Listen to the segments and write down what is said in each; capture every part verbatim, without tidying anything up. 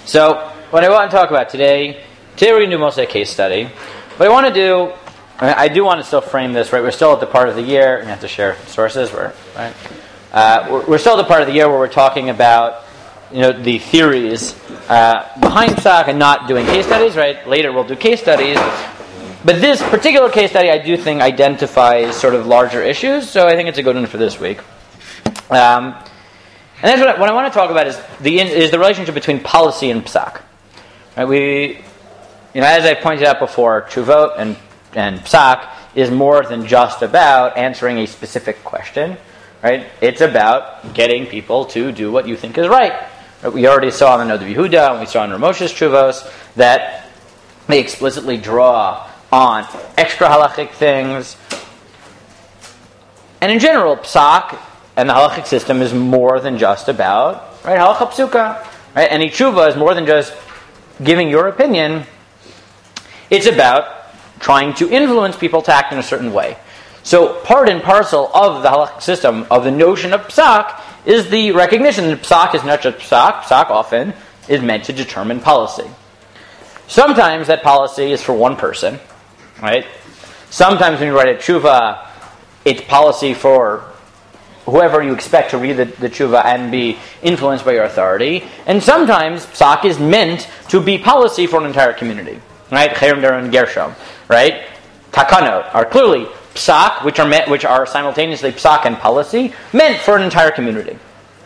So, what I want to talk about today, today we're going to do mostly a case study. What I want to do, I do want to still frame this, right? We're still at the part of the year, we have to share sources, we're, right? Uh, we're, we're still at the part of the year where we're talking about, you know, the theories uh, behind Psak and not doing case studies, right? Later we'll do case studies. But this particular case study, I do think, identifies sort of larger issues, so I think it's a good one for this week. Um, and that's what I, what I want to talk about is the is the relationship between policy and Psak. Right? We, you know, as I pointed out before, Tshuvot and and Psak is more than just about answering a specific question. Right? It's about getting people to do what you think is right. Right? We already saw in the Noda Yehuda, and we saw in Ramos's Tshuvos, that they explicitly draw on extra halachic things. And in general, Psak and the halachic system is more than just about, right, halacha psuka. Right? Any tshuva is more than just giving your opinion. It's about trying to influence people to act in a certain way. So part and parcel of the halachic system, of the notion of Psak, is the recognition that Psak is not just Psak. Psak often is meant to determine policy. Sometimes that policy is for one person, right? Sometimes when you write a tshuva, it's policy for whoever you expect to read the, the tshuva and be influenced by your authority. And sometimes Psak is meant to be policy for an entire community, right? Cherem, Dera, and Gershom, right? Takanot are clearly Psak, which are meant, which are simultaneously Psak and policy, meant for an entire community.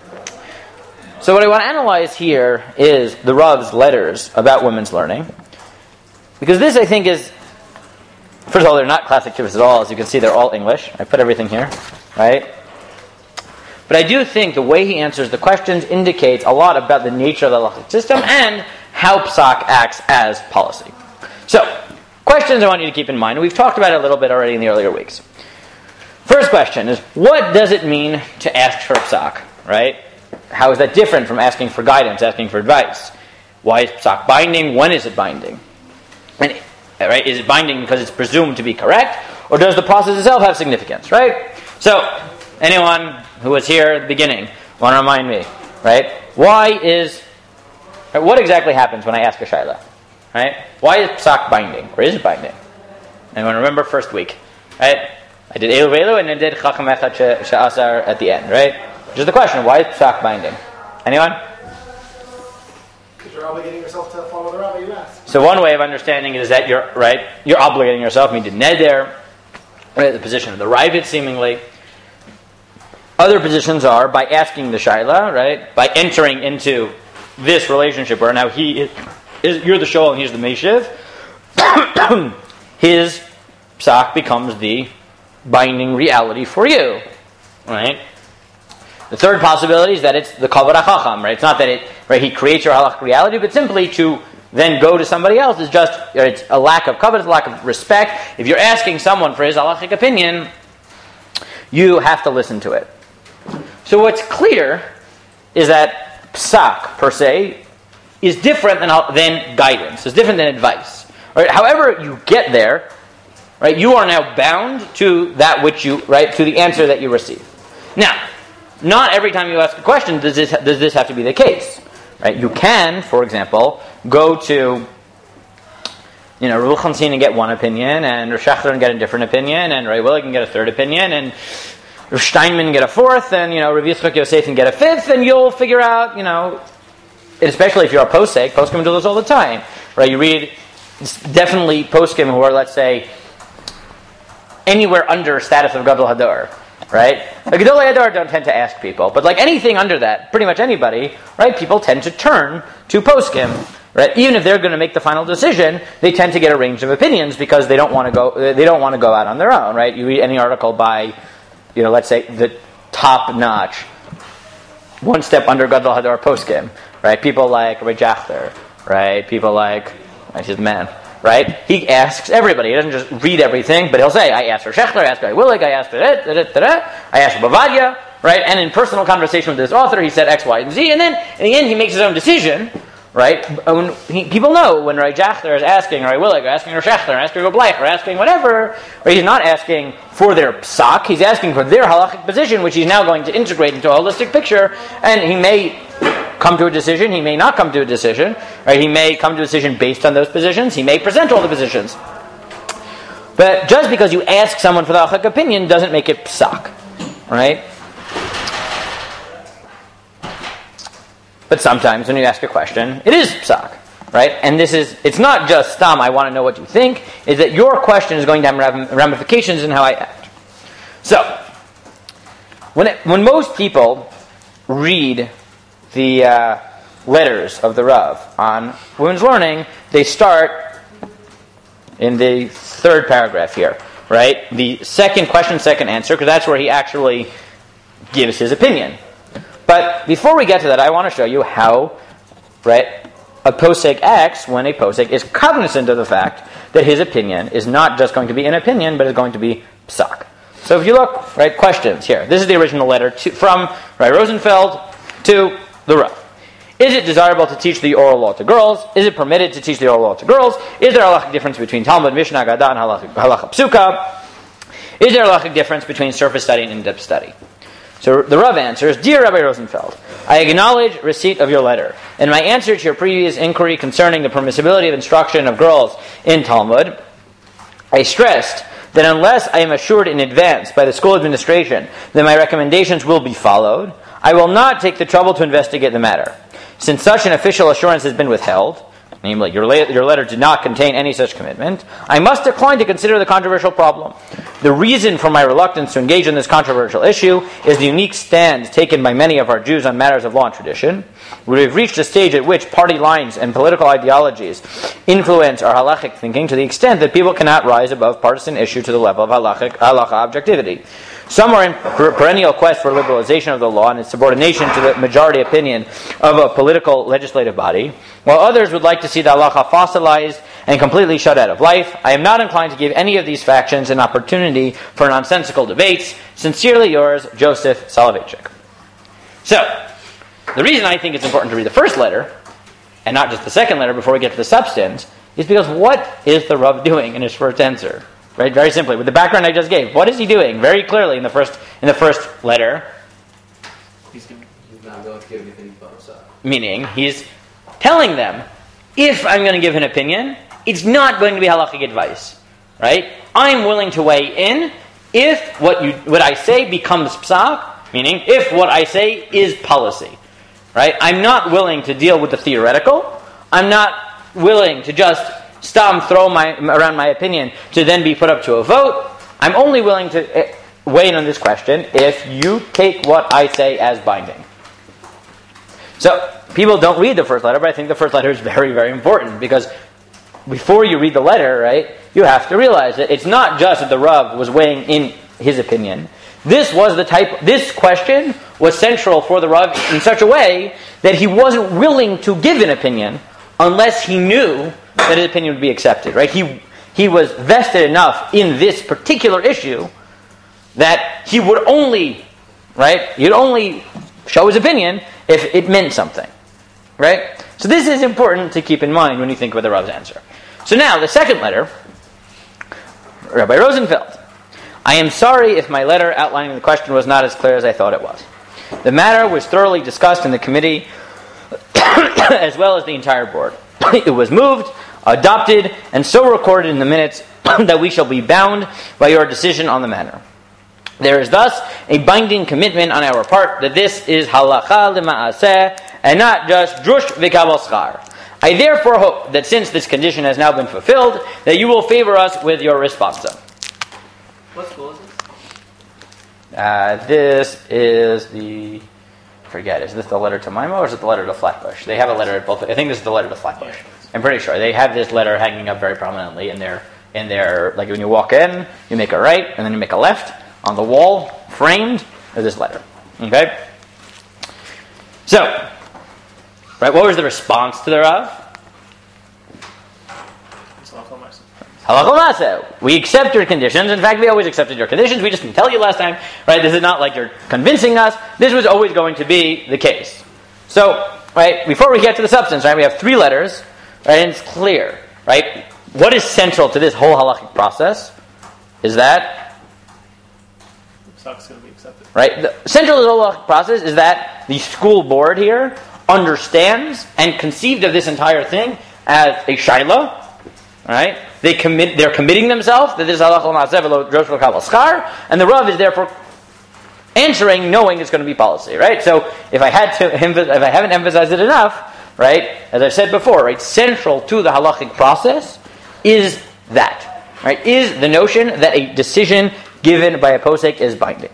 So what I want to analyze here is the Rav's letters about women's learning, because this, I think, is, first of all, they're not classic tshuvos at all. As you can see, they're all English. I put everything here, right? But I do think the way he answers the questions indicates a lot about the nature of the halachic system and how Psak acts as policy. So, questions I want you to keep in mind. We've talked about it a little bit already in the earlier weeks. First question is, what does it mean to ask for Psak, right? How is that different from asking for guidance, asking for advice? Why is Psak binding? When is it binding? And, right, is it binding because it's presumed to be correct, or does the process itself have significance, right? So, anyone who was here at the beginning want to remind me, right? Why is, right, what exactly happens when I ask a shayla, right? Why is Psak binding, or is it binding? Anyone remember first week, right? I did Elu Elu and I did Chacham Echad She'asar at the end, right? Which is the question, why is Psak binding? Anyone? Because you're obligating yourself to follow the rabbi you asked. So one way of understanding it is that you're, right, you're obligating yourself, meaning neder, right, the position of the Ravid seemingly. Other positions are by asking the shayla, right, by entering into this relationship where now he is, is you're the shol and he's the meishiv. His Psak becomes the binding reality for you, right? The third possibility is that it's the kavod hachacham, right? It's not that it, right, he creates your halachic reality, but simply to then go to somebody else is just, it's a lack of kavod, it's a lack of respect. If you're asking someone for his halachic opinion, you have to listen to it. So what's clear is that Psak, per se, is different than, than guidance, is different than advice. Right? However you get there, right, you are now bound to that which you, right, to the answer that you receive. Now, not every time you ask a question does this, does this have to be the case. Right? You can, for example, go to, you know, Rav Chancin and get one opinion, and Rav Shechter and get a different opinion, and Rav Willig can get a third opinion, and Rav Steinman get a fourth, and, you know, Rav Yitzchak Yosef can get a fifth, and you'll figure out, you know, especially if you're a posek, poskim do this all the time, right? You read, definitely poskim who are, let's say, anywhere under status of Gadol Hador, right? The Gadol Hador don't tend to ask people, but like anything under that, pretty much anybody, right? People tend to turn to poskim, right? Even if they're going to make the final decision, they tend to get a range of opinions because they don't want to go, they don't want to go out on their own, right? You read any article by, you know, let's say the top-notch, one step under Gadol Hador poskim, right? People like Ray Jachter, right? People like, he's the man, right? He asks everybody. He doesn't just read everything, but he'll say, I asked for Shechter, I asked for Willig, I asked for it, da, da, da, da. I asked for Bavadia, right? And in personal conversation with this author, he said X, Y, and Z, and then in the end he makes his own decision, right? When he, people know when Ray Jachter is asking, or Ray Willig, or asking Ray Shechter, or asking Ray Bleich, or asking whatever, right? He's not asking for their psak, he's asking for their halachic position, which he's now going to integrate into a holistic picture, and he may come to a decision. He may not come to a decision. Right? He may come to a decision based on those positions. He may present all the positions. But just because you ask someone for the halachic opinion doesn't make it psak. Right? But sometimes when you ask a question, it is psak. Right? And this is, it's not just stam, I want to know what you think, is that your question is going to have ramifications in how I act. So, when it, when most people read the uh, letters of the Rav on women's learning, they start in the third paragraph here, right? The second question, second answer, because that's where he actually gives his opinion. But before we get to that, I want to show you how, right, a posek acts when a posek is cognizant of the fact that his opinion is not just going to be an opinion, but is going to be psak. So if you look, right, questions here. This is the original letter to, from right, Rosenfeld to the Rav. Is it desirable to teach the oral law to girls? Is it permitted to teach the oral law to girls? Is there a halachic difference between Talmud, Mishnah, Gada, and halacha, halacha psuka? Is there a halachic difference between surface study and in-depth study? So the Rav answers, Dear Rabbi Rosenfeld, I acknowledge receipt of your letter. In my answer to your previous inquiry concerning the permissibility of instruction of girls in Talmud, I stressed that unless I am assured in advance by the school administration that my recommendations will be followed, I will not take the trouble to investigate the matter. Since such an official assurance has been withheld, namely, your, la- your letter did not contain any such commitment, I must decline to consider the controversial problem. The reason for my reluctance to engage in this controversial issue is the unique stand taken by many of our Jews on matters of law and tradition. We have reached a stage at which party lines and political ideologies influence our halachic thinking to the extent that people cannot rise above partisan issue to the level of halachic, halacha objectivity. Some are in perennial quest for liberalization of the law and its subordination to the majority opinion of a political legislative body, while others would like to see the halacha fossilized and completely shut out of life. I am not inclined to give any of these factions an opportunity for nonsensical debates. Sincerely yours, Joseph Soloveitchik. So, the reason I think it's important to read the first letter, and not just the second letter before we get to the substance, is because what is the Rav doing in his first answer? Right, very simply, with the background I just gave, what is he doing? Very clearly in the first in the first letter. He's not going to give anything but himself. Meaning, he's telling them, if I'm going to give an opinion, it's not going to be halachic advice. Right? I'm willing to weigh in if what you what I say becomes psak, meaning if what I say is policy. Right? I'm not willing to deal with the theoretical. I'm not willing to just stam throw my around my opinion to then be put up to a vote. I'm only willing to weigh in on this question if you take what I say as binding. So people don't read the first letter, but I think the first letter is very, very important because before you read the letter, right, you have to realize that it's not just that the Rav was weighing in his opinion. This was the type. This question was central for the Rav in such a way that he wasn't willing to give an opinion unless he knew that his opinion would be accepted, right? He he was vested enough in this particular issue that he would only, right? He'd only show his opinion if it meant something, right? So this is important to keep in mind when you think about the Rav's answer. So now the second letter, Rabbi Rosenfeld. I am sorry if my letter outlining the question was not as clear as I thought it was. The matter was thoroughly discussed in the committee as well as the entire board. It was moved, adopted, and so recorded in the minutes that we shall be bound by your decision on the matter. There is thus a binding commitment on our part that this is halacha l'ma'aseh and not just drush v'kabel schar. I therefore hope that since this condition has now been fulfilled, that you will favor us with your responsa. What school is this? Uh, this is the... I forget, is this the letter to Maimo or is it the letter to Flatbush? They have a letter at both. I think this is the letter to Flatbush. I'm pretty sure. They have this letter hanging up very prominently in their, in their, like when you walk in, you make a right, and then you make a left. On the wall, framed, is this letter. Okay? So, right, what was the response to the Rav? Halachah l'maaseh. We accept your conditions. In fact, we always accepted your conditions. We just didn't tell you last time. Right? This is not like you're convincing us. This was always going to be the case. So, right, before we get to the substance, right, we have three letters, right, and it's clear, right? What is central to this whole halachic process is that Psak's going to be accepted. Right? The central to the whole halachic process is that the school board here understands and conceived of this entire thing as a shaila, right? They commit, they're committing themselves that this is halacha l'ma'aseh v'lo drosh v'lo schar, and the Rav is therefore answering knowing it's going to be policy, right? So if I had to, if I haven't emphasized it enough, right, as I've said before, right, central to the halachic process is that, right, is the notion that a decision given by a posek is binding.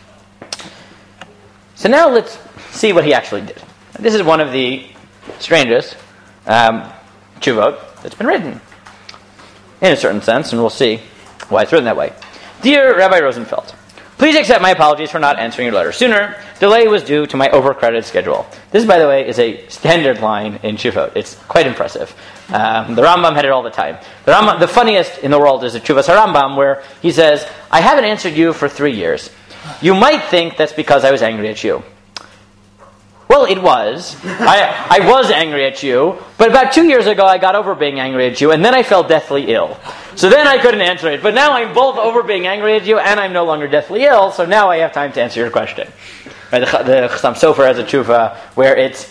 So now let's see what he actually did. This is one of the strangest um, tshuvot that's been written, in a certain sense, and we'll see why it's written that way. Dear Rabbi Rosenfeld, please accept my apologies for not answering your letter sooner. Delay was due to my overcrowded schedule. This, by the way, is a standard line in tshuvot. It's quite impressive. Um, the Rambam had it all the time. The Rambam, the funniest in the world is the Tshuvas HaRambam, where he says, I haven't answered you for three years. You might think that's because I was angry at you. Well, it was. I, I was angry at you, but about two years ago I got over being angry at you, and then I felt deathly ill. So then I couldn't answer it. But now I'm both over being angry at you, and I'm no longer deathly ill, so now I have time to answer your question. Right, the, the Chassam Sofer has a tshuva where it's,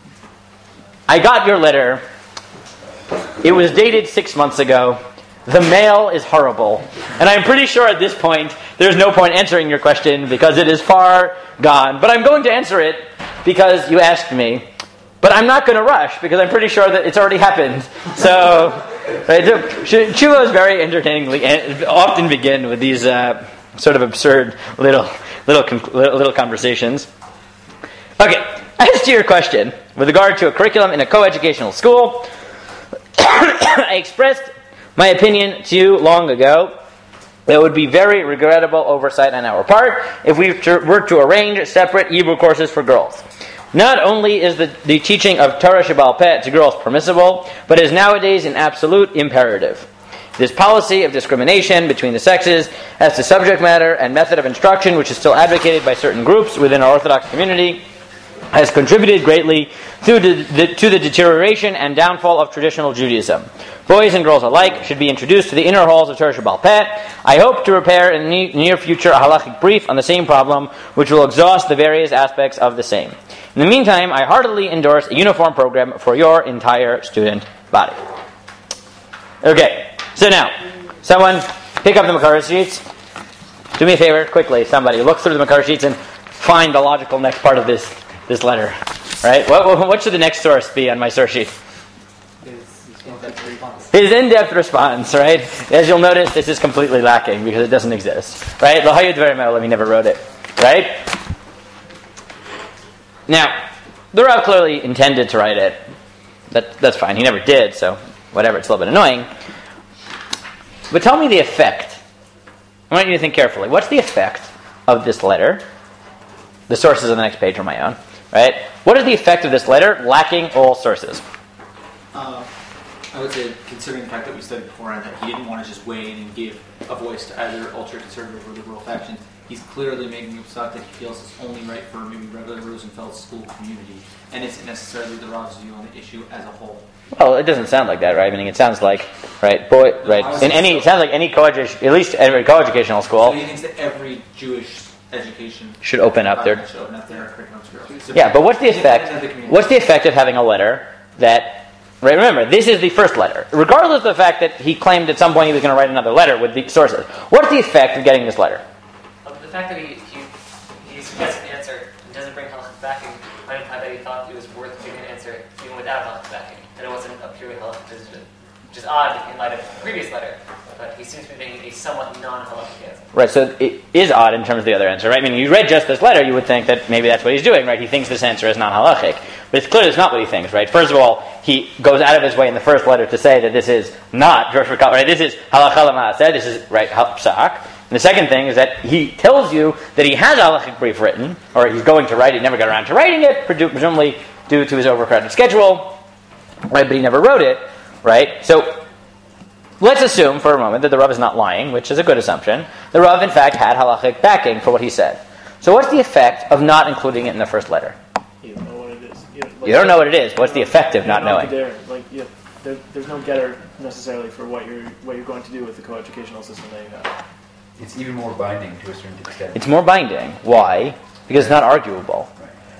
I got your letter, it was dated six months ago, the mail is horrible, and I'm pretty sure at this point there's no point answering your question because it is far gone. But I'm going to answer it because you asked me. But I'm not going to rush because I'm pretty sure that it's already happened. So, right, tshuva is very entertainingly, and often begin with these uh, sort of absurd little little little conversations. Okay, as to your question with regard to a curriculum in a co-educational school, I expressed my opinion to you long ago. It would be very regrettable oversight on our part if we were to arrange separate Hebrew courses for girls. Not only is the, the teaching of Torah Sheba'al Peh to girls permissible, but is nowadays an absolute imperative. This policy of discrimination between the sexes as to subject matter and method of instruction, which is still advocated by certain groups within our Orthodox community, has contributed greatly to the, the, to the deterioration and downfall of traditional Judaism. Boys and girls alike should be introduced to the inner halls of Torah Sheba'al Peh. I hope to prepare in the near future a halachic brief on the same problem, which will exhaust the various aspects of the same. In the meantime, I heartily endorse a uniform program for your entire student body. Okay, so now, someone pick up the Makar sheets. Do me a favor, quickly, somebody. Look through the Makar sheets and find the logical next part of this this letter. Right? What, what should the next source be on my source sheet? His in-depth response, right? As you'll notice, this is completely lacking because it doesn't exist. Right? L'hayud dvarim ha'olam, he never wrote it. Right? Now, the Rav clearly intended to write it. That, that's fine. He never did, so whatever. It's a little bit annoying. But tell me the effect. I want you to think carefully. What's the effect of this letter? The sources on the next page are my own. Right? What is the effect of this letter lacking all sources? Uh, I would say, considering the fact that we studied beforehand that he didn't want to just weigh in and give a voice to either ultra-conservative or liberal factions, he's clearly making a thought that he feels is only right for maybe regular Rosenfeld's school community, and isn't necessarily the Rav's view on the issue as a whole. Well, it doesn't sound like that, right? I mean, it sounds like, right, boy, right, in any, it sounds like any co-education, at least every co-educational school. So he thinks that every Jewish education should open up their, should open up their curriculum to girls. Yeah, but what's the effect? What's the effect of having a letter that? Right, remember, this is the first letter. Regardless of the fact that he claimed at some point he was going to write another letter with the sources. What's the effect of getting this letter? Um, the fact that he, he, he suggests an answer and doesn't bring halachic backing might imply that he thought it was worth giving an answer even without halachic backing, and it wasn't a purely halachic decision, which is odd in light of the previous letter, but he seems to be making a somewhat non-halachic answer. Right, so it is odd in terms of the other answer, right? I mean, you read just this letter, you would think that maybe that's what he's doing, right? He thinks this answer is non-halachic. But it's clear that's not what he thinks, right? First of all, he goes out of his way in the first letter to say that this is not Drosh v'Kal, right? This is halacha l'ma'aseh, this is, right, psak. And the second thing is that he tells you that he has a halachic brief written, or he's going to write it, he never got around to writing it, presumably due to his overcrowded schedule, right? But he never wrote it, right? So let's assume for a moment that the Rav is not lying, which is a good assumption. The Rav, in fact, had halachic backing for what he said. So what's the effect of not including it in the first letter? You don't know what it is. You, like, you don't know what it is. What's the effect of not knowing? There, like, you, there, there's no getter necessarily for what you're what you're going to do with the coeducational system that you have. It's even more binding to a certain extent. It's more binding. Why? Because it's not arguable.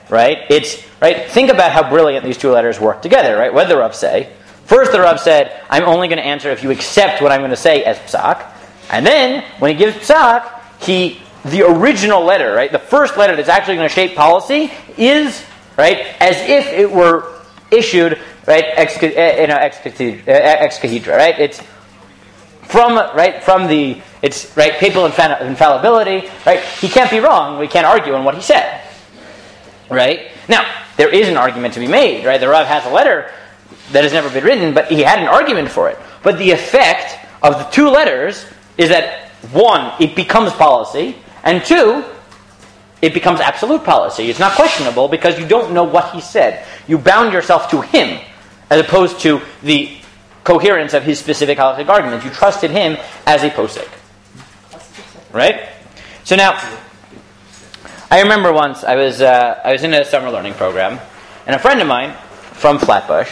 right? It's right. Think about how brilliant these two letters work together, right? What did the Rav say? First, the Rav said, "I'm only going to answer if you accept what I'm going to say as psak," and then when he gives psak, he the original letter, right? The first letter that's actually going to shape policy is right as if it were issued right ex you know ex cathedra, right? It's from right from the it's right papal infallibility, right? He can't be wrong. We can't argue on what he said, right? Now there is an argument to be made, right? The Rav has a letter that has never been written, but he had an argument for it. But the effect of the two letters is that one, it becomes policy, and two, it becomes absolute policy. It's not questionable because you don't know what he said. You bound yourself to him as opposed to the coherence of his specific halachic argument. You trusted him as a posek. Right? So now, I remember once I was uh, I was in a summer learning program, and a friend of mine from Flatbush,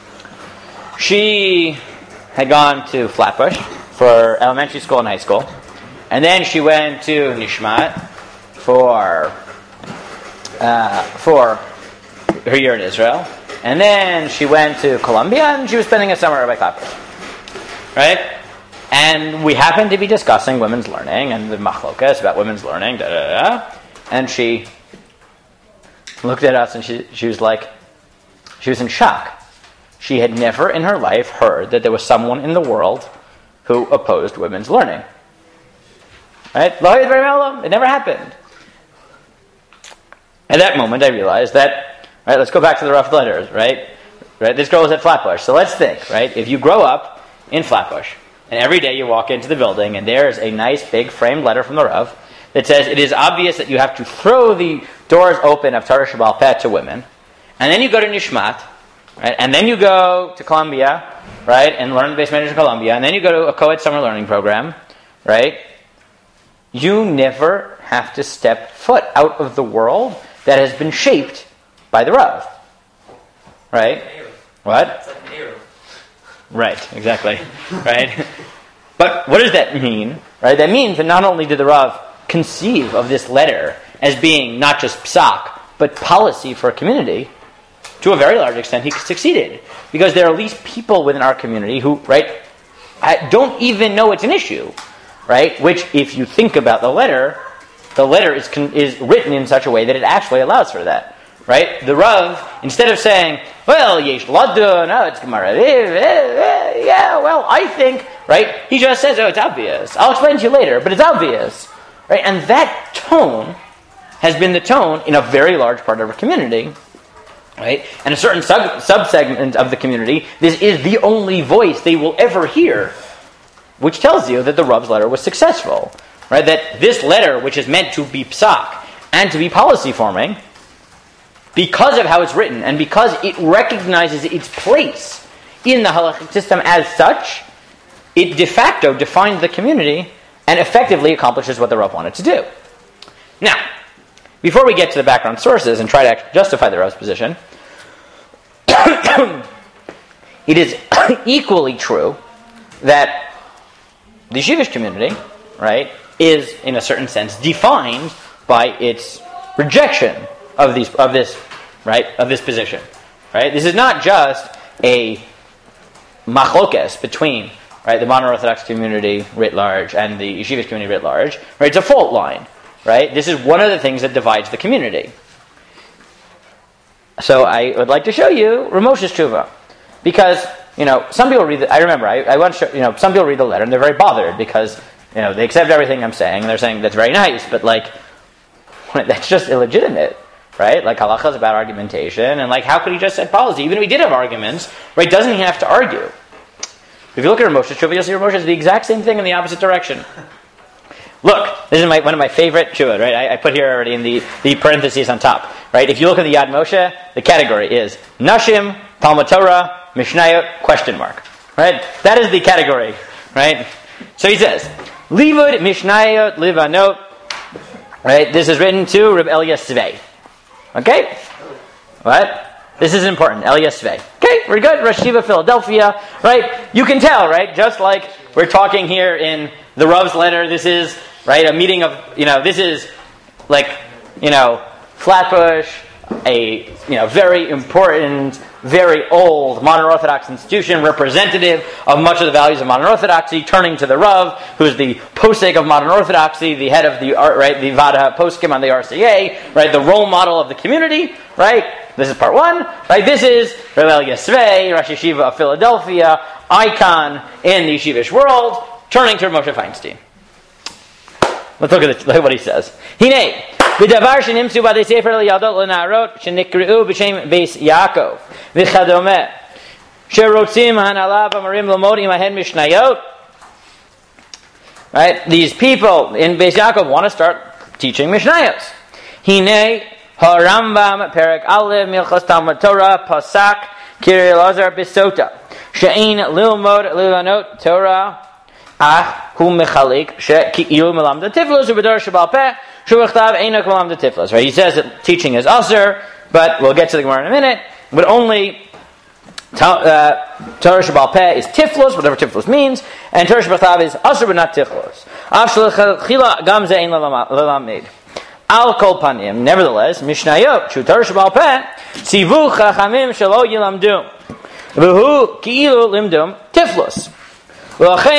she had gone to Flatbush for elementary school and high school, and then she went to Nishmat for uh, for her year in Israel, and then she went to Columbia, and she was spending a summer by Flatbush, right? And we happened to be discussing women's learning and the machlokas about women's learning, da da da. And she looked at us, and she she was like, she was in shock. She had never in her life heard that there was someone in the world who opposed women's learning. Right? It never happened. At that moment, I realized that, right, let's go back to the rough letters, right? Right? This girl was at Flatbush. So let's think, right? If you grow up in Flatbush, and every day you walk into the building, and there's a nice big framed letter from the Rav that says it is obvious that you have to throw the doors open of Torah Sheba'al Peh to women, and then you go to Nishmat, right? And then you go to Columbia, right, and learn the base management in Columbia, and then you go to a co-ed summer learning program, right? You never have to step foot out of the world that has been shaped by the Rav, right? What? It's like an arrow. Right, exactly, right? But what does that mean, right? That means that not only did the Rav conceive of this letter as being not just psak, but policy for a community, to a very large extent, he succeeded. Because there are at least people within our community who, right, don't even know it's an issue, right? Which, if you think about the letter, the letter is con- is written in such a way that it actually allows for that, right? The Rav, instead of saying, well, yesh ladun, no, it's Gemara, yeah, well, I think, right? He just says, oh, it's obvious. I'll explain to you later, but it's obvious, right? And that tone has been the tone in a very large part of our community, right? And a certain sub subsegment of the community, this is the only voice they will ever hear, which tells you that the Rav's letter was successful, right? That this letter, which is meant to be psak and to be policy forming, because of how it's written and because it recognizes its place in the halachic system as such, it de facto defines the community and effectively accomplishes what the Rav wanted to do. Now, before we get to the background sources and try to actually justify the Rav's position, it is equally true that the Yeshivish community, right, is in a certain sense defined by its rejection of these of this right of this position. Right? This is not just a machlokes between right the modern Orthodox community writ large and the Yeshivish community writ large. Right? It's a fault line. Right? This is one of the things that divides the community. So I would like to show you Ramos's tshuva, because you know some people read. The, I remember I, I want to show, you know some people read the letter and they're very bothered because you know they accept everything I'm saying and they're saying that's very nice, but like that's just illegitimate, right? Like halacha is about argumentation, and like how could he just say policy? Even if he did have arguments, right? Doesn't he have to argue? If you look at Ramos's tshuva, you'll see Ramosh is the exact same thing in the opposite direction. Look, this is my, one of my favorite tshuva, right? I, I put here already in the, the parentheses on top, right? If you look at the Yad Moshe, the category is Nashim, Talmud Torah, Mishnayot, question mark, right? That is the category, right? So he says, Livud, Mishnayot, Livanot, right? This is written to Reb Elias Svei. Okay? What? This is important. Elias Svei. Okay, we're good. Rosh Yeshiva, Philadelphia, right? You can tell, right? Just like we're talking here in the Rav's letter, this is right, a meeting of, you know, this is like, you know, Flatbush, a you know very important, very old modern Orthodox institution, representative of much of the values of modern Orthodoxy, turning to the Rav, who's the posek of modern Orthodoxy, the head of the right, the Vada Poskim on the R C A, right, the role model of the community, right. This is part one, right. This is Rav Elia Svei, Rosh Yeshiva of Philadelphia, icon in the yeshivish world, turning to Moshe Feinstein. Let's look at, this, look at what he says. Hine, b'davar shenimtzu b'adei sefer liyadot l'na'arot shenikre'u b'shem beis Yaakov v'chadome sherotzim hanalav amarim l'mod imahen mishnayot. Right, these people in Beis Yaakov want to start teaching mishnayos. Hine harambam perek alev milchos Talmud Torah pasak Kiri Elazar bisota she'ein lilmod lilanot Torah. Ach, hu mechalik she'ki'ilu melamda tiflos u'bedor shebal peh shu'echtav einok melamda tiflos. Right? He says that teaching is usher, but we'll get to the Gemara in a minute. But only uh, Torah shebal peh is tiflos, whatever tiflos means, and Torah shebechtav is usher but not tiflos. Av sh'lechila gam ze ein lelamid. Al kol panim. Nevertheless, mishnayot shu Torah shebal peh tzivu chachamim shelo yilamdu v'hu ki'ilu limdum tiflos. Therefore,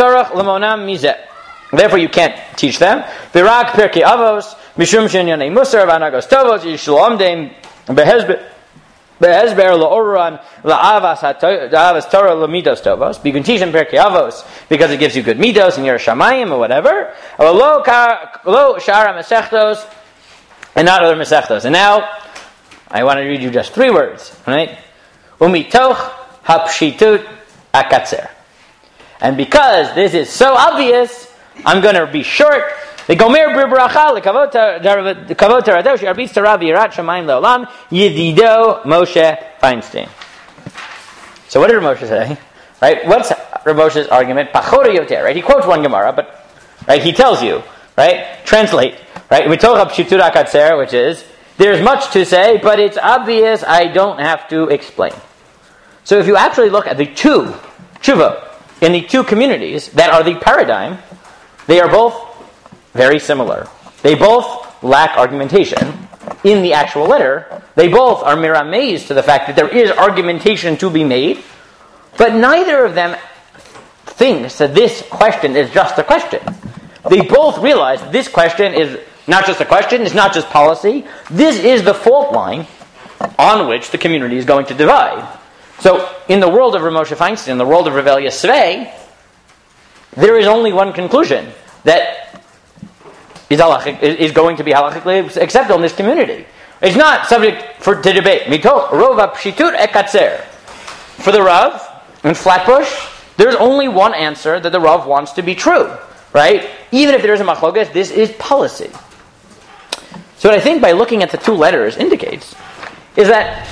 you can't teach them. Virak Pirkei Avos, Mishum Shenyonei Musar, Vanagos Tovos, Yishlomdeim, Behezber La'oran, La'avas Torah, Lamidos Tovos. But you can teach them Pirkei Avos because it gives you good midos and you're a shamayim or whatever. Lo Shara Masechtos, and not other Masechtos. And now, I want to read you just three words. Right? Umitoch Hapshitut Akatzer. And because this is so obvious, I'm going to be short. The Gomer B'Bracha L'Kavot Taradosh Yarbitz Torah V'Yirat Shamayim Le'Olam Yedido Moshe Feinstein. So what did Rav Moshe say? Right? What's Rav Moshe's argument? Pachor Yoter. Right? He quotes one Gemara, but right? He tells you. Right? Translate. Right? We talk about Pshitur HaKatzer, which is there's much to say, but it's obvious. I don't have to explain. So if you actually look at the two tshuva in the two communities that are the paradigm, they are both very similar. They both lack argumentation in the actual letter. They both are miramez to the fact that there is argumentation to be made, but neither of them thinks that this question is just a question. They both realize this question is not just a question, it's not just policy. This is the fault line on which the community is going to divide. So, in the world of Rav Moshe Feinstein, in the world of Rav Elia Svei, there is only one conclusion that is, halachic, is going to be halachically acceptable in this community. It's not subject for to debate. Mitoch rova pshitut ekatzer. For the Rav in Flatbush, there's only one answer that the Rav wants to be true, right? Even if there is a machlokas, this is policy. So, what I think by looking at the two letters indicates is that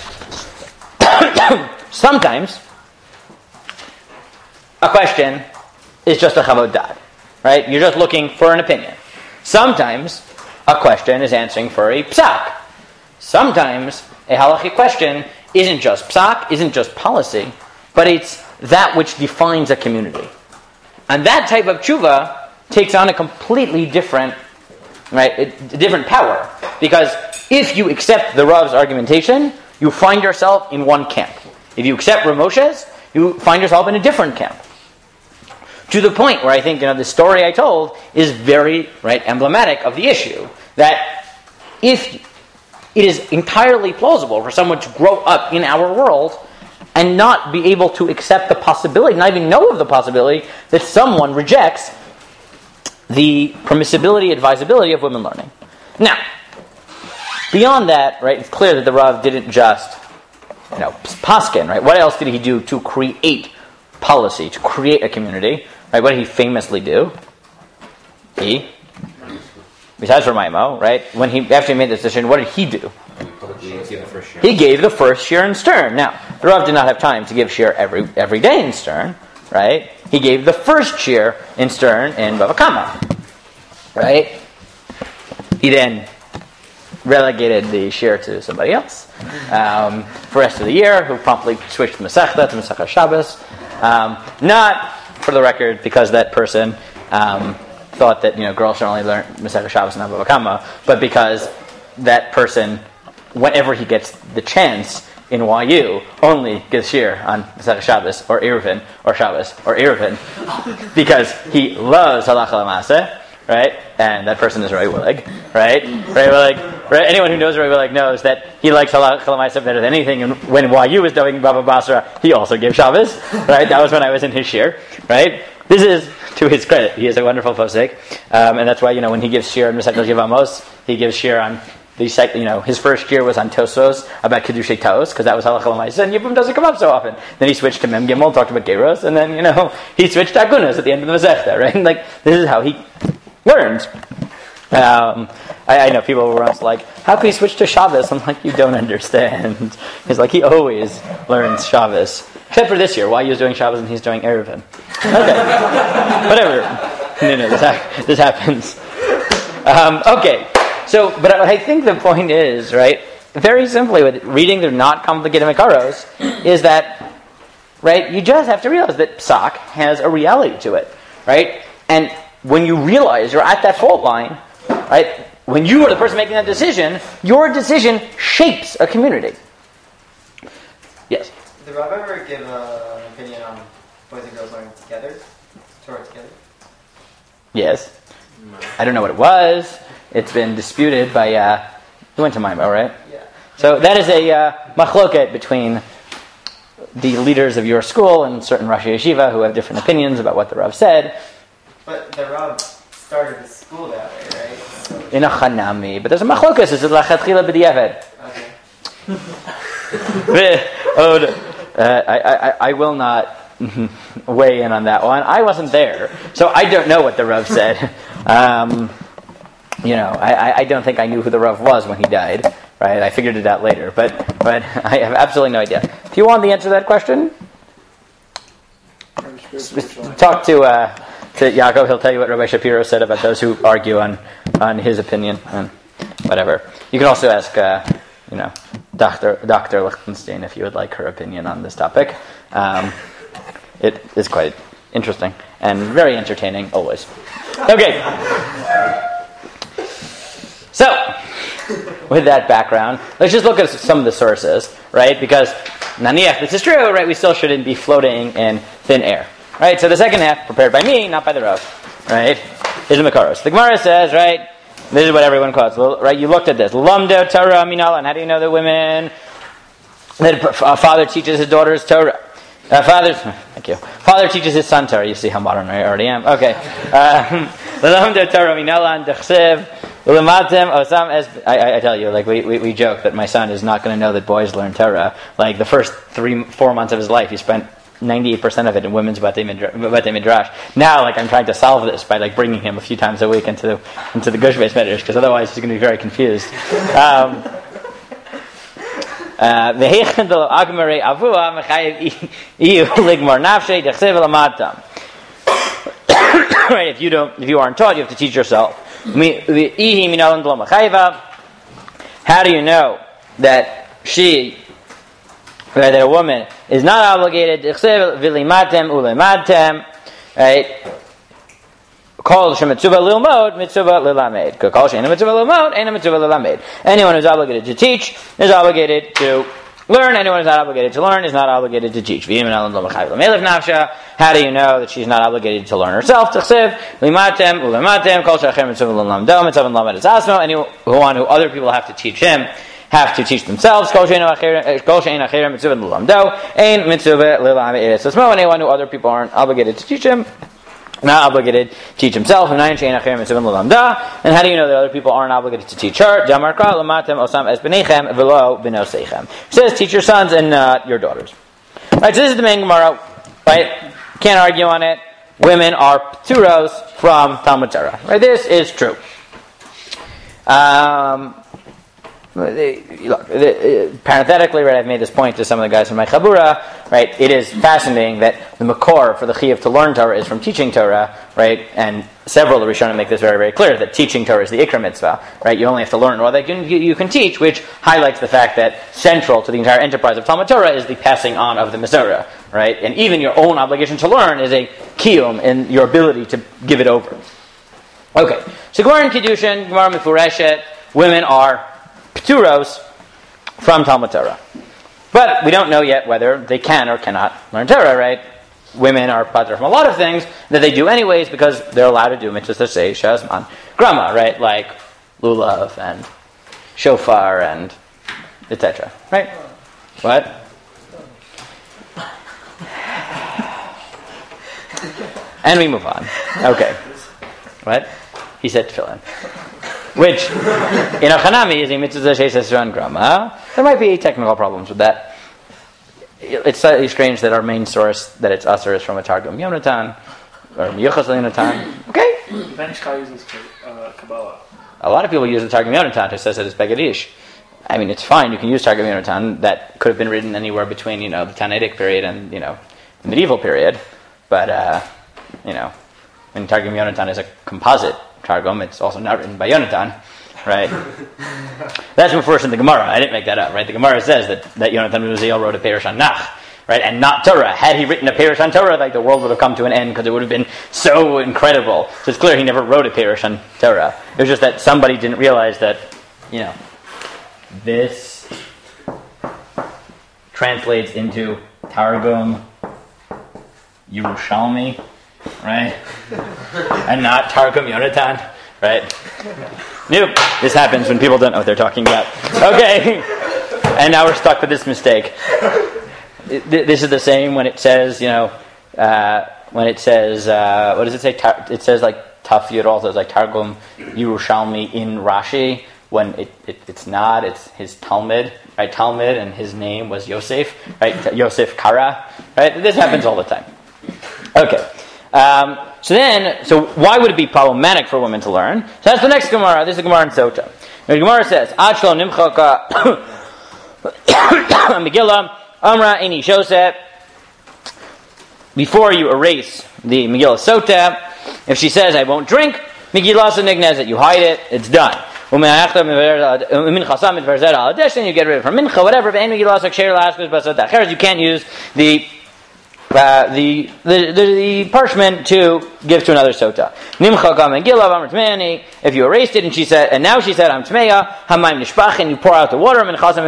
sometimes a question is just a chavod dad, right? You're just looking for an opinion. Sometimes a question is answering for a psak. Sometimes a halachic question isn't just psak, isn't just policy, but it's that which defines a community. And that type of tshuva takes on a completely different, right, a different power. Because if you accept the Rav's argumentation, you find yourself in one camp. If you accept Rav Moshe's, you find yourself in a different camp. To the point where I think, you know, the story I told is very, right, emblematic of the issue. That if it is entirely plausible for someone to grow up in our world and not be able to accept the possibility, not even know of the possibility, that someone rejects the permissibility, advisability of women learning. Now, beyond that, right, it's clear that the Rav didn't just, you know, paskin, right? What else did he do to create policy, to create a community? Right? What did he famously do? He, besides for Maimo, right? When he after he made this decision, what did he do? He gave the first shir in Stern. Now, the Rav did not have time to give shir every every day in Stern, right? He gave the first shir in Stern in Bava Kama, right? He then relegated the shir to somebody else um, for the rest of the year, who promptly switched to Masechta, to Masechta Shabbos. Um, not, for the record, because that person um, thought that, you know, girls should only learn Masechta Shabbos and not Bava Kama, but because that person whenever he gets the chance in Y U, only gives shir on Masechah Shabbos or Eruvin or Shabbos or Eruvin because he loves halacha l'maaseh, right? And that person is Roy Willig, right? Roy Willig, right? Anyone who knows Roy Willig knows that he likes halacha l'maaseh better than anything. And when Y U was doing Baba Basra, he also gave Shabbos, right? That was when I was in his shir, right? This is to his credit. He is a wonderful posek, um, and that's why, you know, when he gives shir on Masechah Yevamos, he gives shir on the sec- you know his first year was on Tosos about Kedushay Taos because that was halacha l'maaseh, and Yibum doesn't come up so often. Then he switched to Mem Gimel, talked about Geros, and then you know he switched to Agunas at the end of the Masechta, right? Like this is how he learned. Um, I, I know people were once like, "How can he switch to Shabbos?" I'm like, "You don't understand." He's like, he always learns Shabbos. Except for this year, why he was doing Shabbos and he's doing Eruvin. Okay. Whatever. No, no, this, ha- this happens. Um, okay. So, but I think the point is, right, very simply with reading the not complicated Makaros, is that, right, you just have to realize that Psak has a reality to it, right? And when you realize you're at that fault line, right, when you are the person making that decision, your decision shapes a community. Yes? Did Rob ever give uh, an opinion on boys and girls learning together? Torah together? Yes. I don't know what it was. It's been disputed by, uh, you went to Maimo, right? Yeah. So that is a uh, machloket between the leaders of your school and certain Rosh Yeshiva who have different opinions about what the Rav said. But the Rob started the school that way, right? So In a chanami. But there's a machloket. It's a lachatchila b'diavad. okay. Oh, Uh, I, I, I will not weigh in on that one. I wasn't there, so I don't know what the Rav said. Um, you know, I, I don't think I knew who the Rav was when he died. Right? I figured it out later, but but I have absolutely no idea. If you want the answer to that question, talk to uh, to Yaakov. He'll tell you what Rabbi Shapiro said about those who argue on on his opinion and whatever. You can also ask. Uh, You know, Doctor Doctor Lichtenstein, if you would like her opinion on this topic. Um, it is quite interesting and very entertaining, always. Okay. So, with that background, let's just look at some of the sources, right? Because, naniach, this is true, right? We still shouldn't be floating in thin air, right? So the second half, prepared by me, not by the Rav, right, is the Makaros. The Gemara says, right, this is what everyone calls, right? You looked at this. Lamdo Torah Minala. And how do you know that women, that a father teaches his daughters Torah? Uh, father, thank you. Father teaches his son Torah. You see how modern I already am. Okay. Lamdo Torah Minala and Dechsev. I tell you, like we, we, we joke that my son is not going to know that boys learn Torah. Like the first three, four months of his life, he spent ninety-eight percent of it in women's Batei Midrash. Now, like, I'm trying to solve this by, like, bringing him a few times a week into the, into the Gush Beis Medrash, because otherwise he's going to be very confused. Um, uh, right, if you don't, if you aren't taught, you have to teach yourself. How do you know that she, that a woman is not obligated to right? Kol shemitzuva lilmod, mitzuva lilamed. Kol she'ena mitzuva lilmod, ena mitzuva lilamed. Anyone who's obligated to teach is obligated to learn. Anyone who's not obligated to learn is not obligated to teach. How do you know that she's not obligated to learn herself? Anyone who other people have to teach him have to teach themselves. Anyone who other people aren't obligated to teach him, not obligated to teach himself. And how do you know that other people aren't obligated to teach her? It says, teach your sons and not your daughters. Right, so this is the main Gemara. Right? Can't argue on it. Women are pturos from Talmud Torah. Right? This is true. Um, Look, parenthetically, right, I've made this point to some of the guys from my Chabura, right, it is fascinating that the makor for the chiyuv to learn Torah is from teaching Torah, right, and several of the Rishonim make this very, very clear, that teaching Torah is the Ikra mitzvah, right, you only have to learn or that you, you can teach, which highlights the fact that central to the entire enterprise of Talmud Torah is the passing on of the Masorah, right, and even your own obligation to learn is a kiyum in your ability to give it over. Okay, so Gemara in Kiddushin, Gemara Mefureshet, women are Pturos from Talmud Torah. But we don't know yet whether they can or cannot learn Torah, right? Women are patur from a lot of things that they do anyways because they're allowed to do mitzvahs to say Shazman Grama, right? Like lulav and shofar and et cetera. Right? What? And we move on. Okay. What? He said tefillin. Which, in a chanami, is a mitzvah sheisesran grama. There might be technical problems with that. It's slightly strange that our main source that it's usher is from a Targum Yonatan, or Miyuchas Yonatan. Okay. Ben Ishkai uses uh, Kabbalah. A lot of people use the Targum Yonatan who says that it's Begadish. I mean, it's fine. You can use Targum Yonatan. That could have been written anywhere between, you know, the Tannaitic period and, you know, the medieval period. But, uh, you know, when Targum Yonatan is a composite Targum, it's also not written by Yonatan, right? That's first in the Gemara. I didn't make that up, right? The Gemara says that, that Yonatan ben Uziel wrote a Perush on Nach, right? And not Torah. Had he written a Perush on Torah, like the world would have come to an end because it would have been so incredible. So it's clear he never wrote a Perush on Torah. It was just that somebody didn't realize that, you know, this translates into Targum Yerushalmi, right? And not Targum Yonatan, right? Nope. This happens when people don't know what they're talking about. Okay. And now we're stuck with this mistake. This is the same when it says, you know, uh, when it says, uh, what does it say? It says like Taf Yud also, it's like Targum Yerushalmi in Rashi, when it, it, it's not, it's his Talmud, right? Talmud, and his name was Yosef, right? Yosef Kara, right? This happens all the time. Okay. Um, so then, so why would it be problematic for women to learn? So that's the next Gemara. This is the Gemara in Sota. The Gemara says, Ad shlo nimchaka Megillah Amra Eini Shoseh. Before you erase the Megillah Sota, if she says, I won't drink, Megillah Nignezet, you hide it, it's done. Then you get rid of her mincha, whatever. You can't use the uh, the, the, the the parchment to give to another sota. If you erased it and she said, and now she said, I'm tmeya, hamayim nishpach, you pour out the water,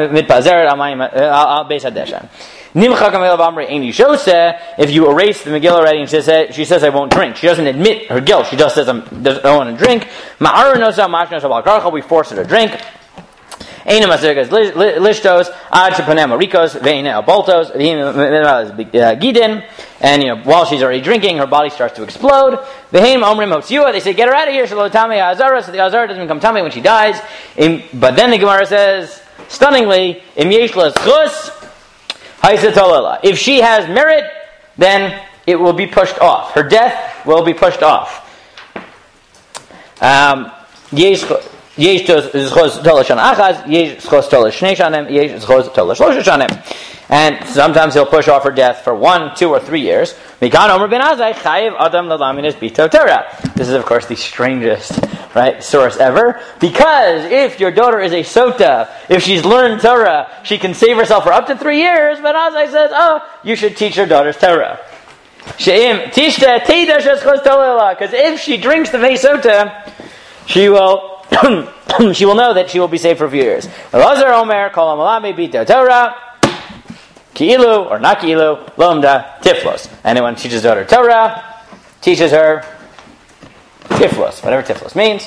if you erase the Megillah already and she says, she says I won't drink, she doesn't admit her guilt, she just says I don't want to drink, we force her to drink. And while she's already drinking, her body starts to explode. They say, get her out of here, so the Azar doesn't become tummy when she dies. But then the Gemara says, stunningly, if she has merit, then it will be pushed off. Her death will be pushed off. Um, and sometimes he'll push off her death for one, two, or three years. This is, of course, the strangest, right, source ever. Because if your daughter is a sota, if she's learned Torah, she can save herself for up to three years. But Azai says, oh, you should teach your daughter's Torah. Because if she drinks the Vesota, she will she will know that she will be saved for a few years. Elazar Omer, Kol Amalami Bita Torah, Ki'ilu, or not Ki'ilu, Lomda Tiflos. Anyone teaches daughter Torah, teaches her Tiflos, whatever Tiflos means.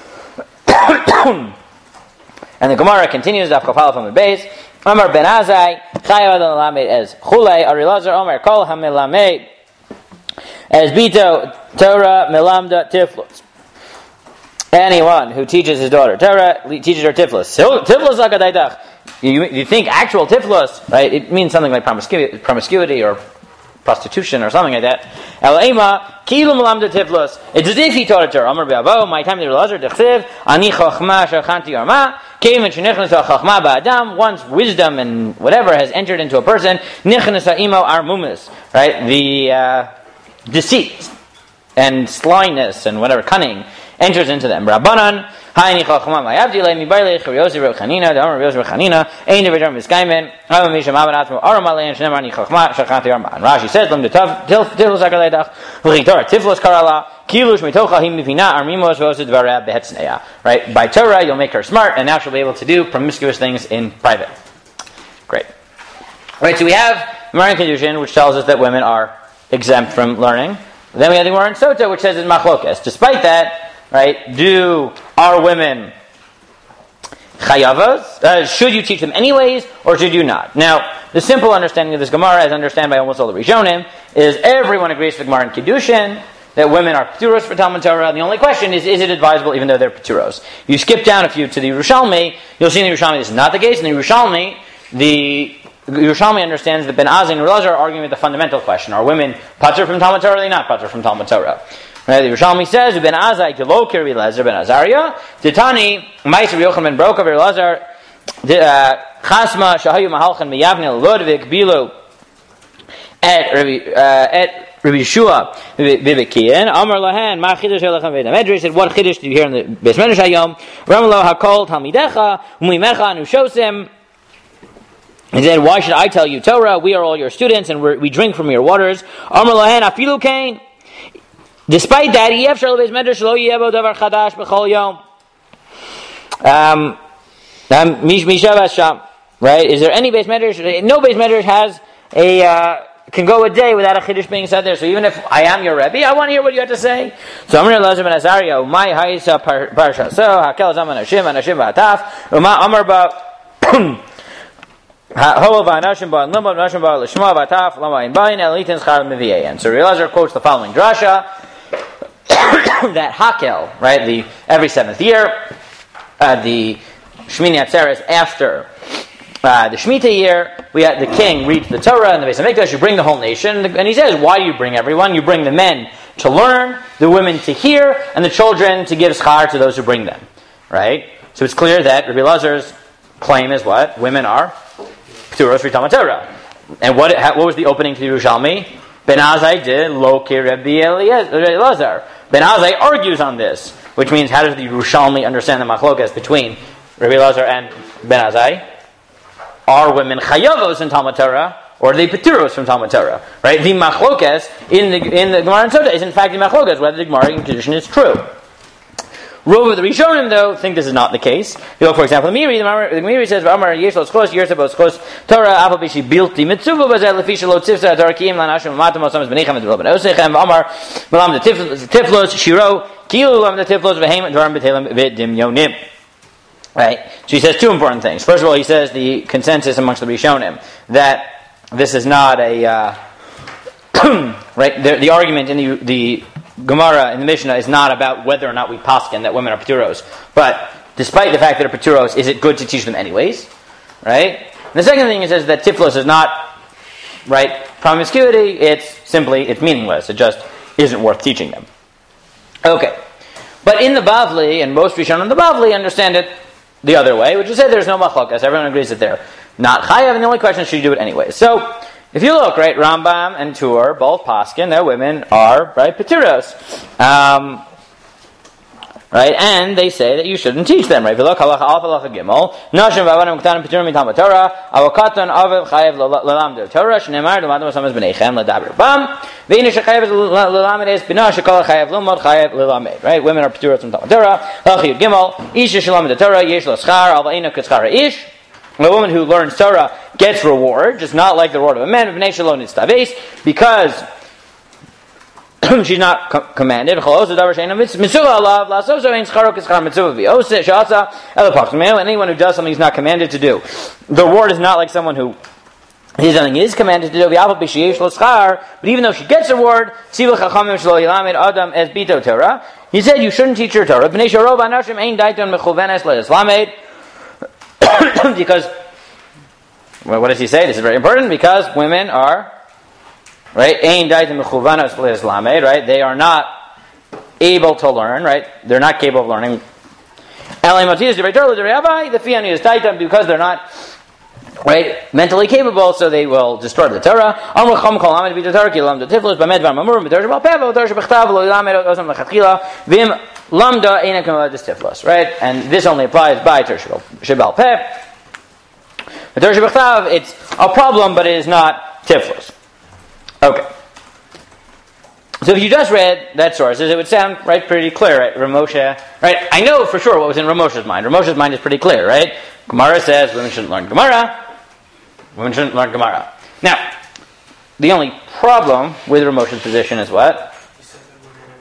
And the Gemara continues, Daf Kafal from the base. Amar Ben Azai, Chayav Adon Lamed as Chulei, Arilazar Omer, Kol Hamilamed as Bito Torah, Melamda Tiflos. Anyone who teaches his daughter Torah teaches her tiflos. Tiflos akadaitach. You you think actual tiflos, right? It means something like promiscuity, promiscuity or prostitution or something like that. Elema kilu melamda tiflos. It's as if he taught it to her. Amar be'avo. My time they Elazar dechsev ani chachma shachanti arma. Came and shenichnas chachma ba'adam. Once wisdom and whatever has entered into a person, nichnas imo armumis. Right, the uh, deceit and slyness and whatever cunning enters into them. Rabbanan, Hayni Chachma Mayavdile, Mibaile, Churiosi Rechanina, the Amar Yosi Rechanina, Ein Devajar Miskaimen, Hava Misha Mabanatmo, Aramale, and Shnemani Chachma, Shachanti Arma. And Rashi says, Lam de Tiflos Akaledach, V'chitor, Tiflos Karala, Kilush Mitocha Him Mivina, Armimos Vosid Varab Behetzneya. Right? By Torah, you'll make her smart, and now she'll be able to do promiscuous things in private. Right, so we have Gemara in Kedushin, which tells us that women are exempt from learning. Then we have the Gemara in Sota, which says it's machlokes. Despite that, right, do are women chayavos? Uh, should you teach them anyways, or should you not? Now, the simple understanding of this Gemara, as understood by almost all the Rishonim, is everyone agrees with the Gemara in Kedushin that women are pturos for Talmud Torah. The only question is, is it advisable even though they're pturos? You skip down a few to the Yerushalmi, you'll see in the Yerushalmi this is not the case. In the Yerushalmi, the Yerushalmi understands that Ben Azai and Elazar are arguing with the fundamental question: are women patur from Talmud Torah? Or are they not patur from Talmud Torah? Right, the Yerushalmi says, Ben Azai gelo kiri Elazar Ben Azaria Titani Ma'aser Yochanan Ben Broka Elazar Chasma Shahayu Mahalchan Miyavne Lodvik Bilu at at Rabbi Yeshua Bibikian Amar Lahan Ma Chidush Elechem Veda Medrash said, what Chidush do you hear in the Beis Medrash Hayom? Ramalo Hakol Talmidecha Umimecha Nushosim. He said, why should I tell you Torah? We are all your students and we're, we drink from your waters. Amar Lahan Afilu Kain. Despite that, Yef Shal Beis Medrash Lo Yebo Davar Chadash B'Chol Yom. Um, Mish Mishavas Sham. Right? Is there any Beis Medrash? No Beis Medrash has a. Uh, can go a day without a chiddush being said there. So even if I am your Rebbe, I want to hear what you have to say. So Amar Elazar ben Azariah, my Haisa Parsha. So Hakel Zaman Hashim Anashim Ba'ataf. Uma Amar Ba Hova Anashim Ba Limba Anashim Ba Lishma Ba'ataf Lama In Bain Elitin Schar Miviayan. So Elazar quotes the following drasha that Hakel, right, the every seventh year, uh, the Shmini Atzeres after. Uh, the Shemitah year, we had the king reads the Torah and the Beis Hamikdash. You bring the whole nation, and he says, "Why do you bring everyone? You bring the men to learn, the women to hear, and the children to give schar to those who bring them." Right? So it's clear that Rabbi Elazar's claim is what women are pturos for Talmud Torah. And what what was the opening to the Yerushalmi? Ben Azai did lo ki Rabbi Elazar. Ben Azai argues on this, which means how does the Yerushalmi understand the machlokas between Rabbi Elazar and Ben Azai? Are women chayavos in Talmud Torah, or are they paturos from Talmud Torah? Right? The machlokas in the in the Gemara and Sota is in fact the machlokas whether the Gemara in Kedushin is true. Rove of the Rishonim though think this is not the case. You look, for example, the Miri. The Miri says, "Amar yesh lo schos yersabos schos Torah afal bishi bilti mitzuva bazel lefisha lo tifsa darkim lanashim matam osam benechem v'lo ben osechem Amar malam the tiflos shiro kilu lam the tiflos v'heim dvarim b'telim v'dimyonim." Right? So he says two important things. First of all, he says the consensus amongst the Rishonim that this is not a uh, right. The, the argument in the, the Gemara in the Mishnah is not about whether or not we paskin that women are paturos, but despite the fact that they're paturos, is it good to teach them anyways? Right? And the second thing he says that tiflos is not right promiscuity. It's simply it's meaningless. It just isn't worth teaching them. Okay, but in the Bavli and most Rishonim in the Bavli understand it the other way, which is say there's no machlokas. Everyone agrees that they're not chayav, and the only question is should you do it anyway. So, if you look, right, Rambam and Tur, both paskin, their women are, right, paturos. Um, right, and they say that you shouldn't teach them, right? If you look, halacha alpha, halacha gimel, nashim v'avanim k'tanim paturim mitam Torah, avokaton aviv chayav l'lamder Torah, shneimar l'madam osamas b'neichem l'daber bam, v'ini shechayav l'lamed es bina shekol chayav l'mod chayav l'lamed, right? Women are paturos from Talmud Torah, halacha yud gimel, ish shelamed the Torah, yesh lo schar, al v'eino k'schar ish. A woman who learns Torah gets reward, just not like the reward of a man, because she's not co- commanded. Anyone who does something he's not commanded to do, the reward is not like someone who he something is commanded to do. But even though she gets a reward, he said you shouldn't teach your Torah because, well, what does he say? This is very important because women are, right? Right? They are not able to learn, right? They're not capable of learning. Because they're not, right, mentally capable, so they will destroy the Torah. Right? And this only applies by Torah Shebal Peh. The Torah Shebechtav, it's a problem, but it is not Tiflos. Okay. So if you just read that sources, it would sound, right, pretty clear, right? Ramosha, right? I know for sure what was in Ramosha's mind. Ramosha's mind is pretty clear, right? Gemara says women shouldn't learn Gemara. Women shouldn't learn Gemara. Now, the only problem with Rav Moshe's position is what? You said that women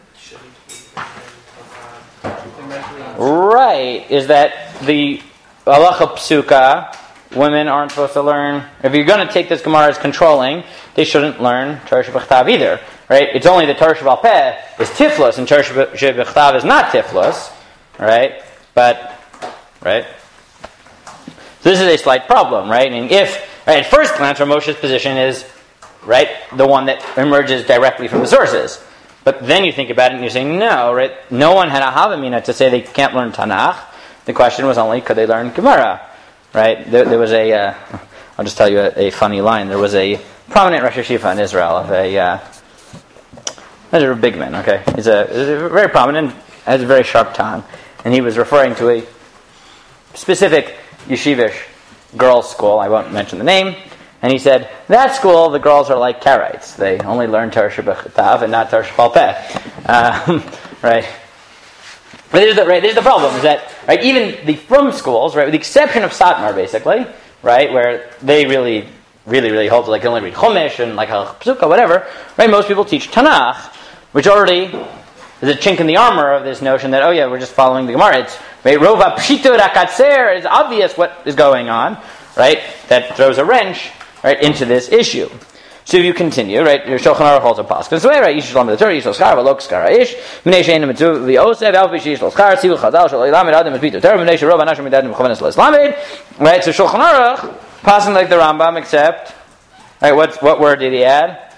shouldn't learn Right, is that the halacha psuka, women aren't supposed to learn. If you're going to take this Gemara as controlling, they shouldn't learn Torah Shebechtav either. Right? It's only the Torah Shebal Peh is tiflus, and Torah Shebechtav is not tiflus. Right? But, right? So this is a slight problem, right? And if, right, at first glance, Rav Moshe's position is, right, the one that emerges directly from the sources. But then you think about it and you say, no, right? No one had a havamina to say they can't learn Tanakh. The question was only, could they learn Gemara? Right? There, there was a, uh, I'll just tell you a, a funny line. There was a prominent Rosh Yeshiva in Israel of a, uh, he's a big man, okay? He's a, he's a very prominent, has a very sharp tongue. And he was referring to a specific yeshivish girls' school. I won't mention the name. And he said, that school, the girls are like Karaites. They only learn Torah Shebechtav and not Torah Shebal Peh. Um, right? But this is the, right, this is the problem, is that, right, even the frum schools, right, with the exception of Satmar, basically, right, where they really, really, really hold to, like, they only read Chumash and, like, Psuka, whatever, right, most people teach Tanakh, which already is a chink in the armor of this notion that, oh yeah, we're just following the Gemara. It's, right, Rova Pshito Rakatser, it's obvious what is going on, right, that throws a wrench, right, into this issue. So if you continue, right, your Shulchan Aruch holds a pasuk. So right, Yish Shalom the Torah, Yish Schar, V'lo Schar Ish, Minei Shein Mitzvah V'Osev, Alfi Yish Schar, Tzivu Chazal, Shal Ilamed Adam Mitzvah Torah, Minei Sherov Anashim Midadim Chovenes L'Islamed. Right, so Shulchan Aruch, passing like the Rambam, except, right, what what word did he add?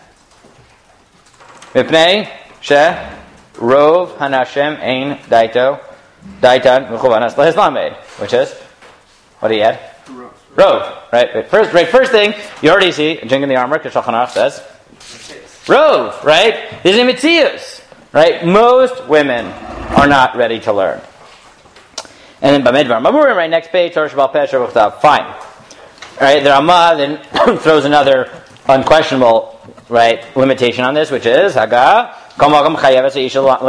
Mipnei She Rov Hanashem Ein Daito Daitan V'Chovenes L'Islamed, which is, what did he add? Rov, right? Right. First, right. First thing you already see, Jink in the armor, because Shulchan Aruch says, Rov, right? This is Mitzius, right? Most women are not ready to learn. And then Bamidbar Mamurim, right next page, Torah Shebal Peh, Torah Shebechtav. Fine, right? The Ramah then throws another unquestionable, right, limitation on this, which is Haga. Obviously,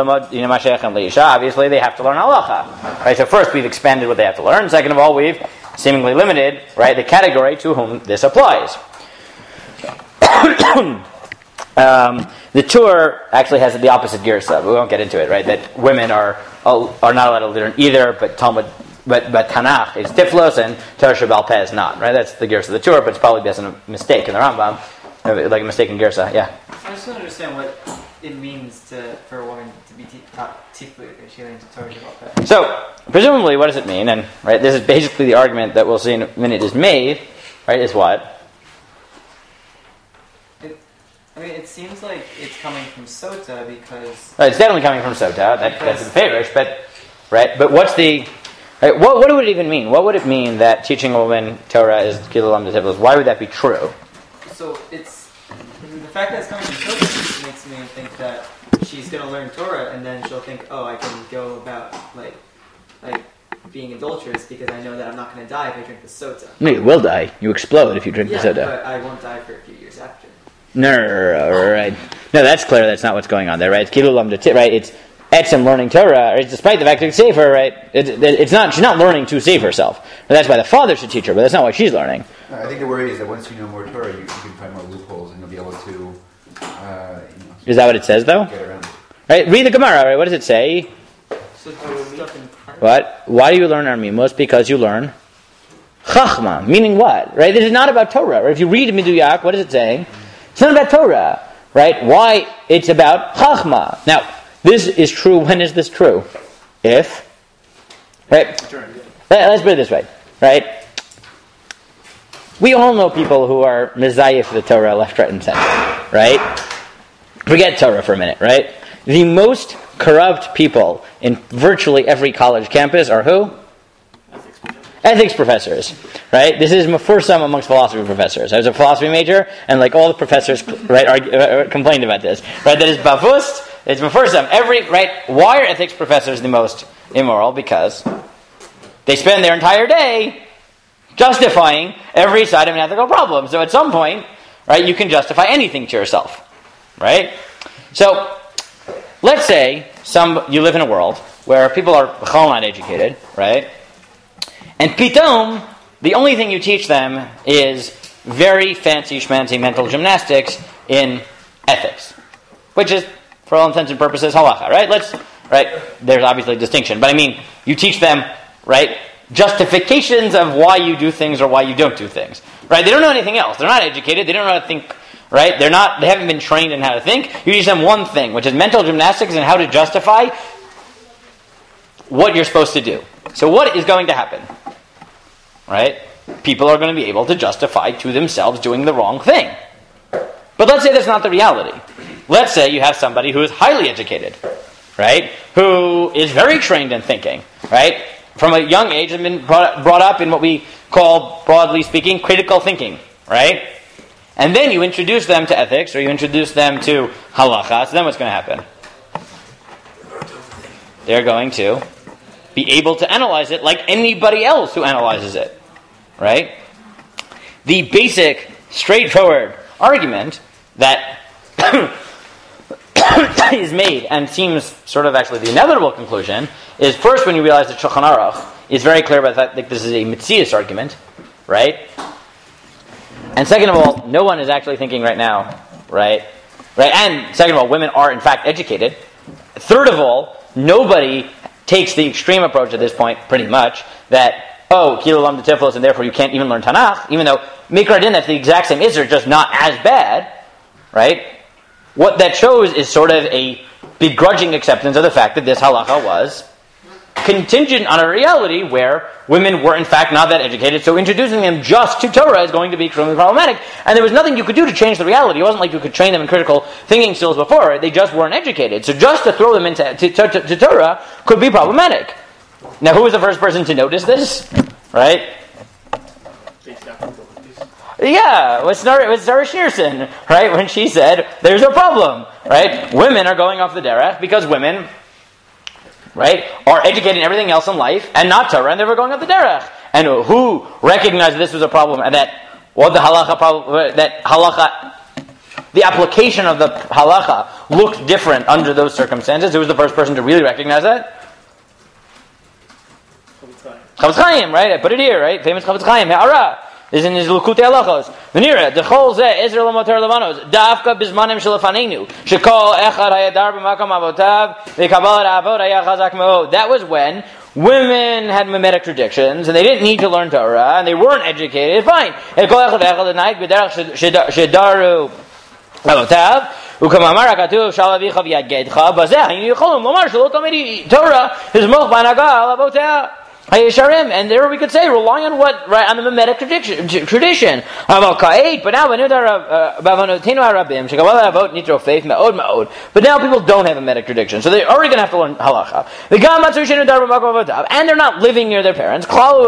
they have to learn halacha, right? So first, we've expanded what they have to learn. Second of all, we've seemingly limited, right, the category to whom this applies. um, the Tur actually has the opposite girsa. We won't get into it, right? That women are are not allowed to learn either, but Talmud, but but Tanakh is tiflos and Torah Shebal Peh is not, right? That's the girsa of the Tur, but it's probably based on a mistake in the Rambam, like a mistake in girsa. Yeah. I just don't understand what it means to for a woman to be te- taught tiflut if she learns Torah Shebal Peh. So, presumably, what does it mean? And right, this is basically the argument that we'll see in a minute is made. Right, is what? It, I mean, it seems like it's coming from Sota because Right, it's definitely coming from Sota. That, that's the favorish, but right. But what's the right, what? What would it even mean? What would it mean that teaching a woman Torah is kilulam de tiflos? Why would that be true? So it's the fact that it's coming from Sota makes me think that she's going to learn Torah and then she'll think, oh, I can go about like like being adulterous because I know that I'm not going to die if I drink the sota. No, you will die. You explode if you drink yeah, the soda. But I won't die for a few years after. No, no, no, no, right. No, that's clear. That's not what's going on there, right? It's kilulam de tiflos, right? It's etzem learning Torah, right? Despite the fact that it's safer, right? It, it, it's not. She's not learning to save herself. But that's why the father should teach her, but that's not why she's learning. No, I think the worry is that once you know more Torah, you, you can find more loopholes and you'll be able to. Uh, you know, is that what it says, though? Get around it. Right. Read the Gemara. Right. What does it say? So stuff in What? Why do you learn Armimos? Because you learn Chachma. Meaning what? Right? This is not about Torah. Right? If you read Miduyak, what is it saying? It's not about Torah. Right? Why? It's about Chachma. Now, this is true. When is this true? If. Right? Let's put it this way. Right? We all know people who are mizayif the Torah left, right, and center. Right? Forget Torah for a minute. Right? The most corrupt people in virtually every college campus are who? Ethics professors. Ethics professors, right? This is mefursam amongst philosophy professors. I was a philosophy major, and like all the professors, right, argue, uh, complained about this, right? That is bavust. It's mefursam. Every right. Why are ethics professors the most immoral? Because they spend their entire day justifying every side of an ethical problem. So at some point, right, you can justify anything to yourself, right? So. Let's say some you live in a world where people are not educated, right? And pitom, the only thing you teach them is very fancy schmancy mental gymnastics in ethics, which is, for all intents and purposes, halacha, right? Let's, right, there's obviously a distinction, but I mean, you teach them, right, justifications of why you do things or why you don't do things, right? They don't know anything else. They're not educated. They don't know how to think, right? They're not, they haven't been trained in how to think. You teach them one thing, which is mental gymnastics and how to justify what you're supposed to do. So what is going to happen, right? People are going to be able to justify to themselves doing the wrong thing. But let's say that's not the reality. Let's say you have somebody who is highly educated, right? Who is very trained in thinking, right? From a young age has been brought, brought up in what we call, broadly speaking, critical thinking, right? And then you introduce them to ethics, or you introduce them to halacha, so then what's going to happen? They're going to be able to analyze it like anybody else who analyzes it, right? The basic, straightforward argument that is made and seems sort of actually the inevitable conclusion is, first, when you realize that Shulchan Aruch is very clear about that, that this is a Metzius argument, right? And second of all, no one is actually thinking right now, right? Right? And second of all, women are in fact educated. Third of all, nobody takes the extreme approach at this point, pretty much, that, oh, Kilo Lam de Tiflos, and therefore you can't even learn Tanakh, even though Mikra Din, that's the exact same Isser, just not as bad, right? What that shows is sort of a begrudging acceptance of the fact that this halacha was contingent on a reality where women were in fact not that educated, so introducing them just to Torah is going to be extremely problematic, and there was nothing you could do to change the reality. It wasn't like you could train them in critical thinking skills before, they just weren't educated. So just to throw them into to, to, to, to Torah could be problematic. Now, who was the first person to notice this? Right? Yeah, it was Sarah Shearson, right? When she said, there's no problem, right? Women are going off the derech because women, right, are educated in everything else in life and not Torah, and they were going off the derech. And who recognized this was a problem and that what the halacha problem, that halacha, the application of the halacha looked different under those circumstances? Who was the first person to really recognize that? Chavetz Chaim, right? I put it here, right? Famous Chavetz Chaim, Ha'ara. This is in his Lukutei Halachos. V'nira, d'chol zeh, Ezer l'moter levanos, da'afka bizmanim shelefanenu, shekol echad hayadar b'makam avotav, v'kabal ha'avod haya chazak me'od. That was when women had mimetic traditions, and they didn't need to learn Torah, and they weren't educated. Fine. Ekol echad v'echad l'nayik, b'derach shedaru avotav, u'kamamar ha'katuv shalavicha v'yagedcha, bazeh hayinu yicholum lomar shelo tamid Torah, hizmoch b'anaga al avotav. And there we could say, rely on what, right, on the mimetic tradition. tradition. But now, but now people don't have a mimetic tradition, so they're already going to have to learn halacha. And they're not living near their parents.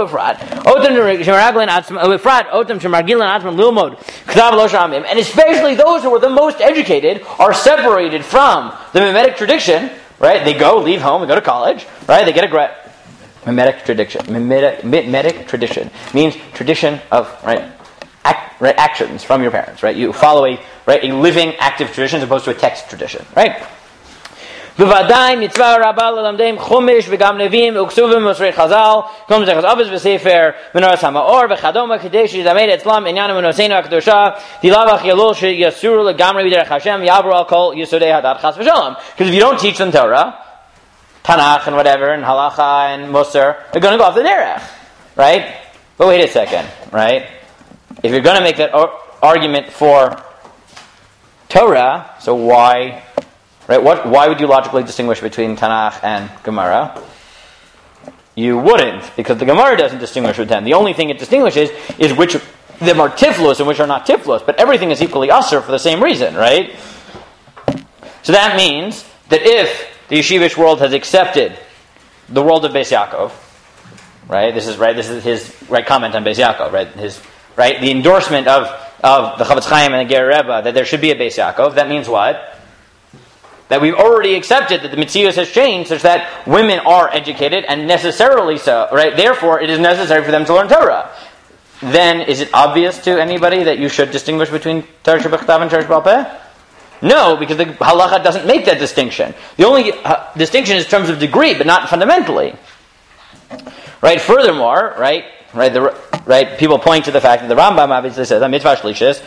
And especially those who are the most educated are separated from the mimetic tradition, right? They go, leave home, they go to college, right? They get a grad. Mimetic tradition. Mimetic, mimetic tradition means tradition of right, act, right actions from your parents. Right, you follow a right a living, active tradition as opposed to a text tradition. Right. B'vadai mitzvah rabba l'lamdeim chumash v'gam nevim uksuvim usrei chazal kom zechas avos v'sefer menorah hamaor v'chadoma kadesh yizamed etzlam inyanim v'noseinu hakdosha dilavach yalul sheyasuru l'gamrei b'derech Hashem yabru al kol yisodei hadat chas v'shalom. Because if you don't teach them Torah, Tanakh and whatever, and halacha and Musar, they're going to go off the derech, right? But wait a second, right? If you're going to make that ar- argument for Torah, so why, right? What? Why would you logically distinguish between Tanakh and Gemara? You wouldn't, because the Gemara doesn't distinguish between them. The only thing it distinguishes is which of them are tiflos and which are not tiflos, but everything is equally usher for the same reason, right? So that means that if the yeshivish world has accepted the world of Beis Yaakov, right? This is right. This is his right comment on Beis Yaakov, right? His right the endorsement of, of the Chavetz Chaim and the Ger Rebbe that there should be a Beis Yaakov. That means what? That we've already accepted that the Metzius has changed such that women are educated and necessarily so, right? Therefore, it is necessary for them to learn Torah. Then, is it obvious to anybody that you should distinguish between Torah Shebechtav and Torah Sheba'al Peh? No, because the halacha doesn't make that distinction. The only uh, distinction is in terms of degree, but not fundamentally. Right? Furthermore, right? Right? The right, people point to the fact that the Rambam obviously says, mitzvah shlishis,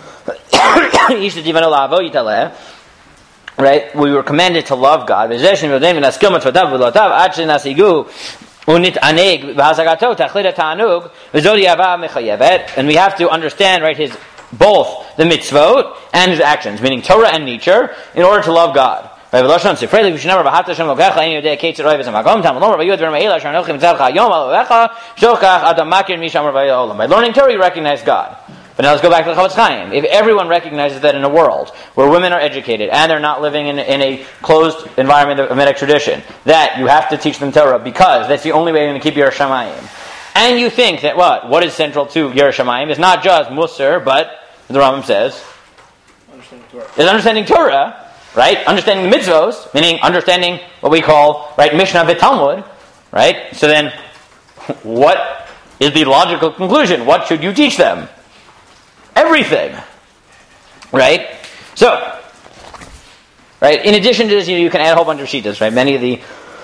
right, we were commanded to love God, and we have to understand, right, his both the mitzvot and his actions, meaning Torah and nature, in order to love God. Right? By learning Torah, you recognize God. But now let's go back to the Chofetz Chaim. If everyone recognizes that in a world where women are educated and they're not living in, in a closed environment of Hamitic tradition, that you have to teach them Torah because that's the only way you're going to keep Yiras Shamayim, and you think that what what is central to Yiras Shamayim is not just Musar, but the Rambam says Understanding Torah. is understanding Torah, right? Understanding the mitzvos, meaning understanding what we call, right, Mishnah v'Talmud, right? So then, what is the logical conclusion? What should you teach them? Everything, right? So, right. In addition to this, you, know, you can add a whole bunch of shitas, right? Many of the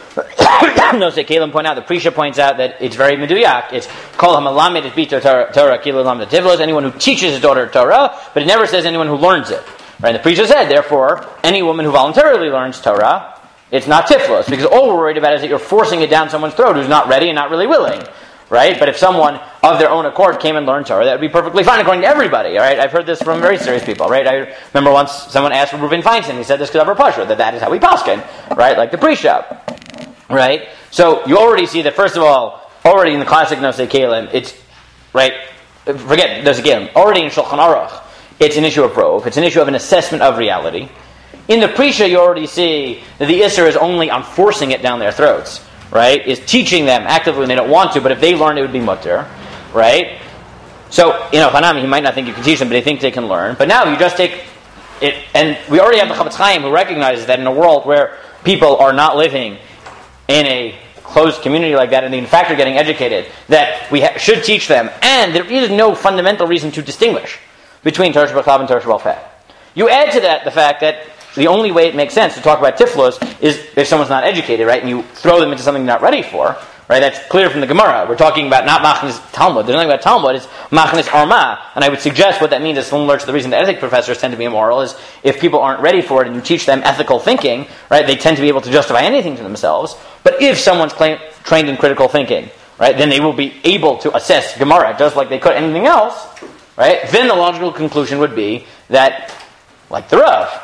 Nosei Kalim point out, the Prisha points out that it's very meduyak. It's kol hamalamed et bito Torah kilo lam tivlos. Anyone who teaches his daughter Torah, but it never says anyone who learns it. Right? The Prisha said, therefore, any woman who voluntarily learns Torah, it's not tiflos, because all we're worried about is that you're forcing it down someone's throat who's not ready and not really willing. Right? But if someone of their own accord came and learned Torah, that would be perfectly fine according to everybody. All right? I've heard this from very serious people. Right? I remember once someone asked for Reuven Feinstein. He said this Kedavar Pasha, that that is how we paskin. Right? Like the Prisha. Right? So you already see that, first of all, already in the classic Nosei Kalim, it's, right, forget Nosei Kalim, already in Shulchan Aruch, it's an issue of rov, it's an issue of an assessment of reality. In the Prisha, you already see that the Isser is only on forcing it down their throats. Right, is teaching them actively when they don't want to, but if they learn, it would be mutter, right? So, you know, Hanami, he might not think you can teach them, but they think they can learn. But now you just take it, and we already have the Chofetz Chaim who recognizes that in a world where people are not living in a closed community like that, and they in fact are getting educated, that we ha- should teach them, and there is no fundamental reason to distinguish between Torah Shabbat and Torah Shabbat Peh. You add to that the fact that the only way it makes sense to talk about tiflos is if someone's not educated, right? And you throw them into something they're not ready for, right? That's clear from the Gemara. We're talking about not machnis Talmud. There's nothing about Talmud. It's machnis arma. And I would suggest what that means is similar to the reason that ethics professors tend to be immoral is if people aren't ready for it and you teach them ethical thinking, right? They tend to be able to justify anything to themselves. But if someone's claim, trained in critical thinking, right, then they will be able to assess Gemara just like they could anything else, right? Then the logical conclusion would be that, like the Rav,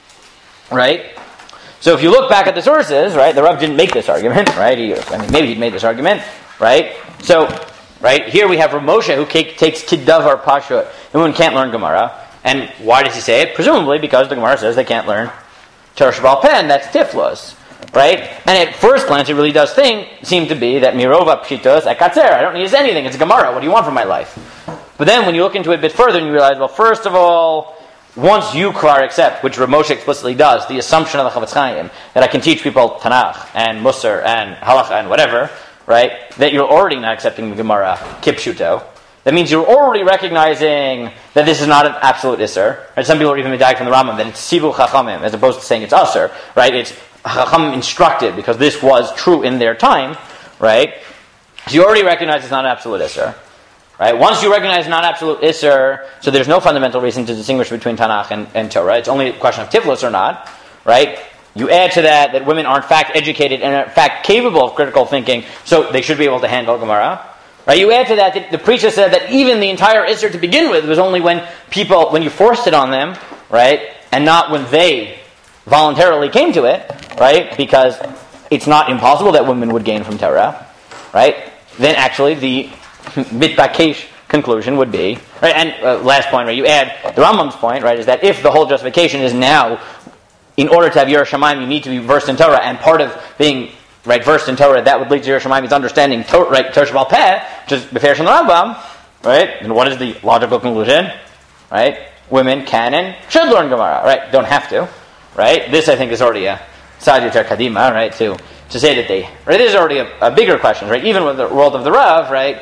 right? So if you look back at the sources, right, the Rav didn't make this argument, right? He, I mean, maybe he made this argument, right? So, right, here we have Rav Moshe who takes Kiddavar Pashut, and one can't learn Gemara. And why does he say it? Presumably because the Gemara says they can't learn Torah Shabbat Peh, and that's tiflos, right? And at first glance, it really does think, seem to be that Mirova Pshitos Akatzer, I don't need anything, it's a Gemara, what do you want from my life? But then when you look into it a bit further, and you realize, well, first of all, once you klar accept, which Rav Moshe explicitly does, the assumption of the Chofetz Chaim, that I can teach people Tanakh and Musar and Halacha and whatever, right, that you're already not accepting the Gemara kipshuto. That means you're already recognizing that this is not an absolute Isser. Right? Some people are even medayek from the Rambam that it's Sivu Chachamim, as opposed to saying it's Asr, right? It's Chachamim instructed, because this was true in their time, right? So you already recognize it's not an absolute Isser. Right? Once you recognize non-absolute Isser, so there's no fundamental reason to distinguish between Tanakh and, and Torah. It's only a question of tiflos or not. Right? You add to that that women are in fact educated and are in fact capable of critical thinking, so they should be able to handle Gemara. Right? You add to that that the preacher said that even the entire Isser to begin with was only when people, when you forced it on them, right? And not when they voluntarily came to it, right? Because it's not impossible that women would gain from Torah, right? Then actually the mitbakesh conclusion would be, right, and uh, last point, right, you add the Rambam's point, right, is that if the whole justification is now, in order to have Yiras Shamayim, you need to be versed in Torah, and part of being, right, versed in Torah, that would lead to Yiras Shamayim, is understanding, to, right, Torah Shabbat Peh, which is Beferish and the Rambam, right, and what is the logical conclusion, right, women can and should learn Gemara, right, don't have to, right, this I think is already a Sadi Ter Kadima, right, to, to say that they, right, this is already a, a bigger question, right, even with the world of the Rav, right,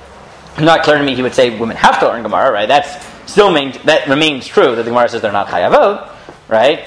not clear to me he would say women have to learn Gemara, right? That's still main, that remains true that the Gemara says they're not chayavot, right?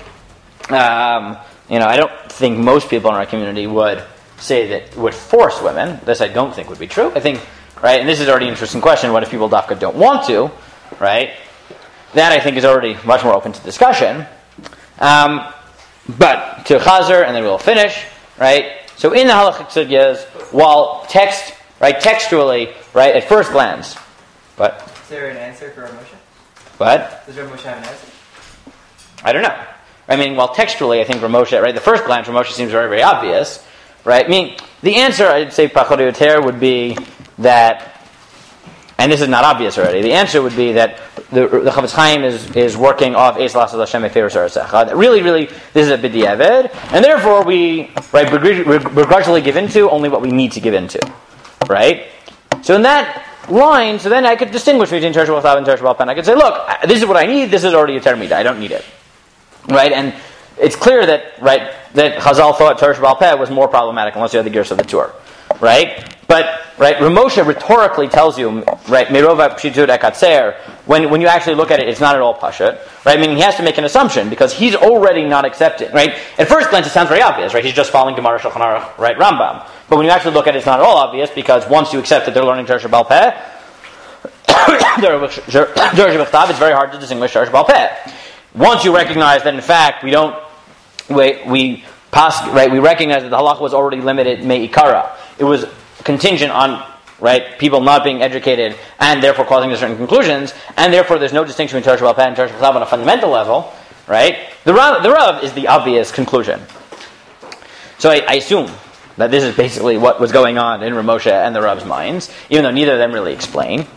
Um, you know, I don't think most people in our community would say that would force women. This I don't think would be true. I think right? And this is already an interesting question. What if people dafka don't want to, right? That I think is already much more open to discussion. Um, but to Chazer, and then we'll finish, right? So in the halachic sugyas, while text, right, textually, right, at first glance, but Is there an answer for Rav Moshe? what? Does Rav Moshe have an answer? I don't know. I mean, while textually, I think Rav Moshe, right, the first glance, Rav Moshe seems very, very obvious, right? I mean, the answer, I'd say, pachot yoter, would be that, and this is not obvious already, the answer would be that the, the Chavetz Chaim is, is working off Eis Lasad Hashem Eferus Arasecha. Really, really, this is a b'diavad, and therefore we, right, begrudgingly give into only what we need to give into, right? So in that line, so then I could distinguish between Teresh B'Chtav and Teresh B'Al Peh. I could say, look, this is what I need, this is already a Termida, I don't need it. Right? And it's clear that, right, that Chazal thought Teresh B'Al Peh was more problematic unless you had the gears of the Tur. Right? But, right, Rav Moshe rhetorically tells you, right, Merova Pshitud Ekatzer, when when you actually look at it, it's not at all Pashut. Right? I mean, he has to make an assumption because he's already not accepting, right? At first glance, it sounds very obvious, right? He's just following Gemara Shulchan Aruch, right, Rambam. But when you actually look at it, it's not at all obvious because once you accept that they're learning Teresh B'Al Peh, it's very hard to distinguish Teresh B'Al Peh. Once you recognize that, in fact, we don't, we, we pass, right, we recognize that the halach was already limited me'ikara. It was contingent on, right, people not being educated and therefore causing to certain conclusions, and therefore there's no distinction between Teresh B'Al Peh and Teresh B'Chtav on a fundamental level, right? The Rav, the Rav is the obvious conclusion. So I, I assume that this is basically what was going on in Rav Moshe and the Rav's minds, even though neither of them really explain.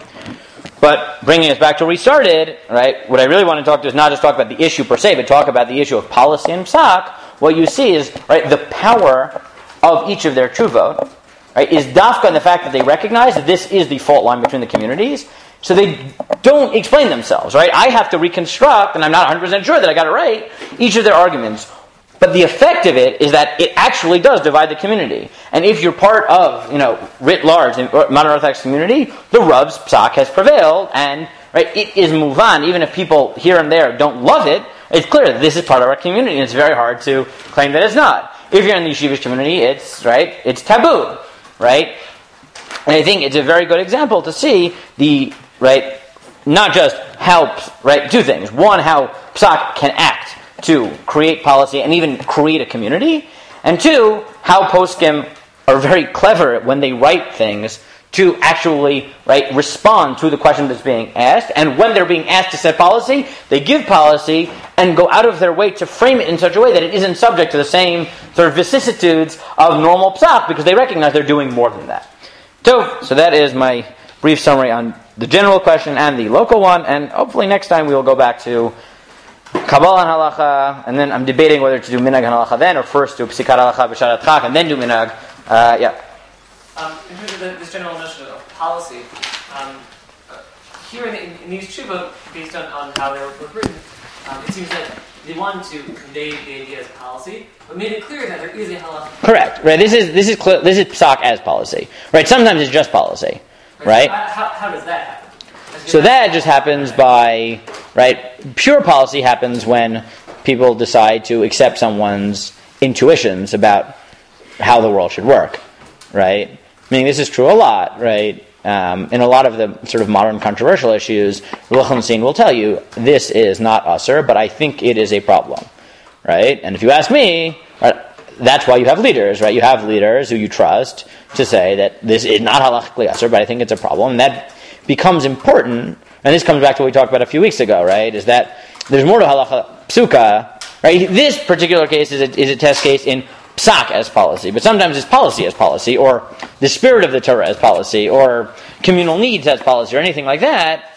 But bringing us back to where we started, right, what I really want to talk to is not just talk about the issue per se, but talk about the issue of policy and psak. What you see is, right, the power of each of their tshuvot, right, is dafka in the fact that they recognize that this is the fault line between the communities, so they don't explain themselves, right? I have to reconstruct, and I'm not one hundred percent sure that I got it right, each of their arguments. But the effect of it is that it actually does divide the community. And if you're part of, you know, writ large, the modern Orthodox community, the Rav's psak has prevailed, and, right, it is muvan, even if people here and there don't love it, it's clear that this is part of our community, and it's very hard to claim that it's not. If you're in the yeshivish community, it's, right, it's taboo, right? And I think it's a very good example to see the, right, not just how, right, two things. One, how psak can act to create policy and even create a community, and two, how poskim are very clever when they write things to actually, right, respond to the question that's being asked, and when they're being asked to set policy, they give policy and go out of their way to frame it in such a way that it isn't subject to the same sort of vicissitudes of normal psak, because they recognize they're doing more than that. So, so that is my brief summary on the general question and the local one, and hopefully next time we will go back to Kabbalah and halacha, and then I'm debating whether to do minhag and halacha then, or first do psikat halacha b'sharat chak, and then do minhag. Uh, yeah. Um, in terms of the, this general notion of policy, um, uh, here in, the, in, in these tshuva, based on, on how they were written, um, it seems that they wanted to convey the idea as policy, but made it clear that there is a halacha. Correct. Right. This is this is clear, this is psak as policy. Right. Sometimes it's just policy. Right. So how, how does that happen? So that just happens by, right, pure policy happens when people decide to accept someone's intuitions about how the world should work, right? I mean, this is true a lot, right? Um, in a lot of the sort of modern controversial issues, Lichtenstein will tell you, this is not usher, but I think it is a problem, right? And if you ask me, right, that's why you have leaders, right? You have leaders who you trust to say that this is not halachically usher, but I think it's a problem, and that becomes important, and this comes back to what we talked about a few weeks ago, right? Is that there's more to halacha psuka, right? This particular case is a, is a test case in psak as policy, but sometimes it's policy as policy, or the spirit of the Torah as policy, or communal needs as policy, or anything like that.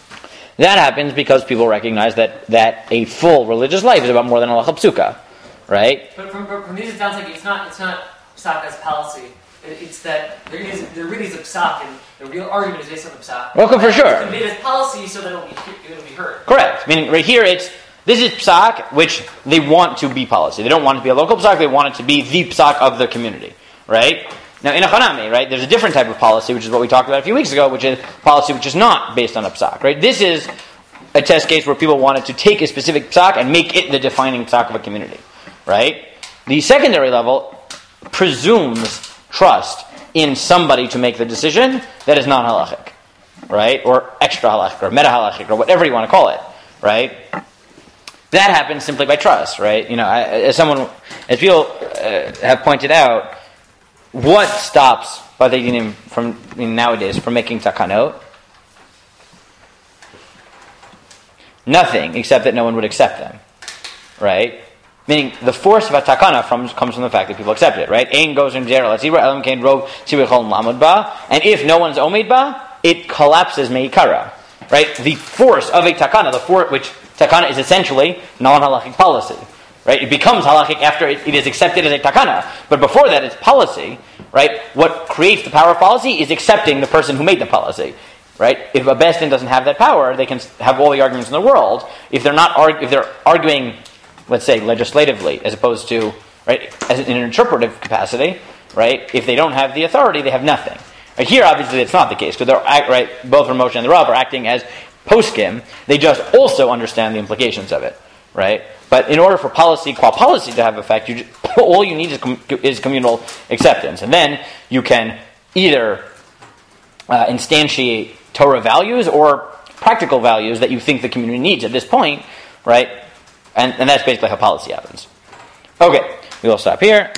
That happens because people recognize that, that a full religious life is about more than halacha psuka, right? But from, from these, it sounds like it's not it's not psak as policy. It's that there is there really is a psak, and the real argument is based on the psak. Well, for sure. It's conveyed as policy so that it'll be it'll be heard. Correct. Meaning, right here, it's this is psak, which they want to be policy. They don't want it to be a local psak. They want it to be the psak of the community, right? Now, in a chanami, right, there's a different type of policy, which is what we talked about a few weeks ago, which is policy which is not based on a psak, right? This is a test case where people wanted to take a specific psak and make it the defining psak of a community, right? The secondary level presumes trust in somebody to make the decision that is non-halachic, right? Or extra halachic, or meta-halachic, or whatever you want to call it, right? That happens simply by trust, right? You know, I, as someone, as people uh, have pointed out, what stops Batei Dinim from, I mean, nowadays, from making takanot? Nothing, except that no one would accept them, right? Meaning, the force of a takana from, comes from the fact that people accept it, right? Ein goes in zera latzibra, elam kein rov tzibechol lamud ba, and if no one's omid ba, it collapses meikara, right? The force of a takana, the for, which takana is essentially non-halachic policy, right? It becomes halachic after it, it is accepted as a takana, but before that it's policy, right? What creates the power of policy is accepting the person who made the policy, right? If a Beis Din doesn't have that power, they can have all the arguments in the world. If they're not, arg- if they're arguing, let's say, legislatively, as opposed to, right, as in an interpretive capacity, right? If they don't have the authority, they have nothing. Right? Here, obviously, it's not the case, because they're act, right. Both Moshe and the Rav are acting as poskim. They just also understand the implications of it, right? But in order for policy, qua policy, to have effect, you just, all you need is, com- is communal acceptance, and then you can either uh, instantiate Torah values or practical values that you think the community needs at this point, right? And, and that's basically how policy happens. Okay, we will stop here.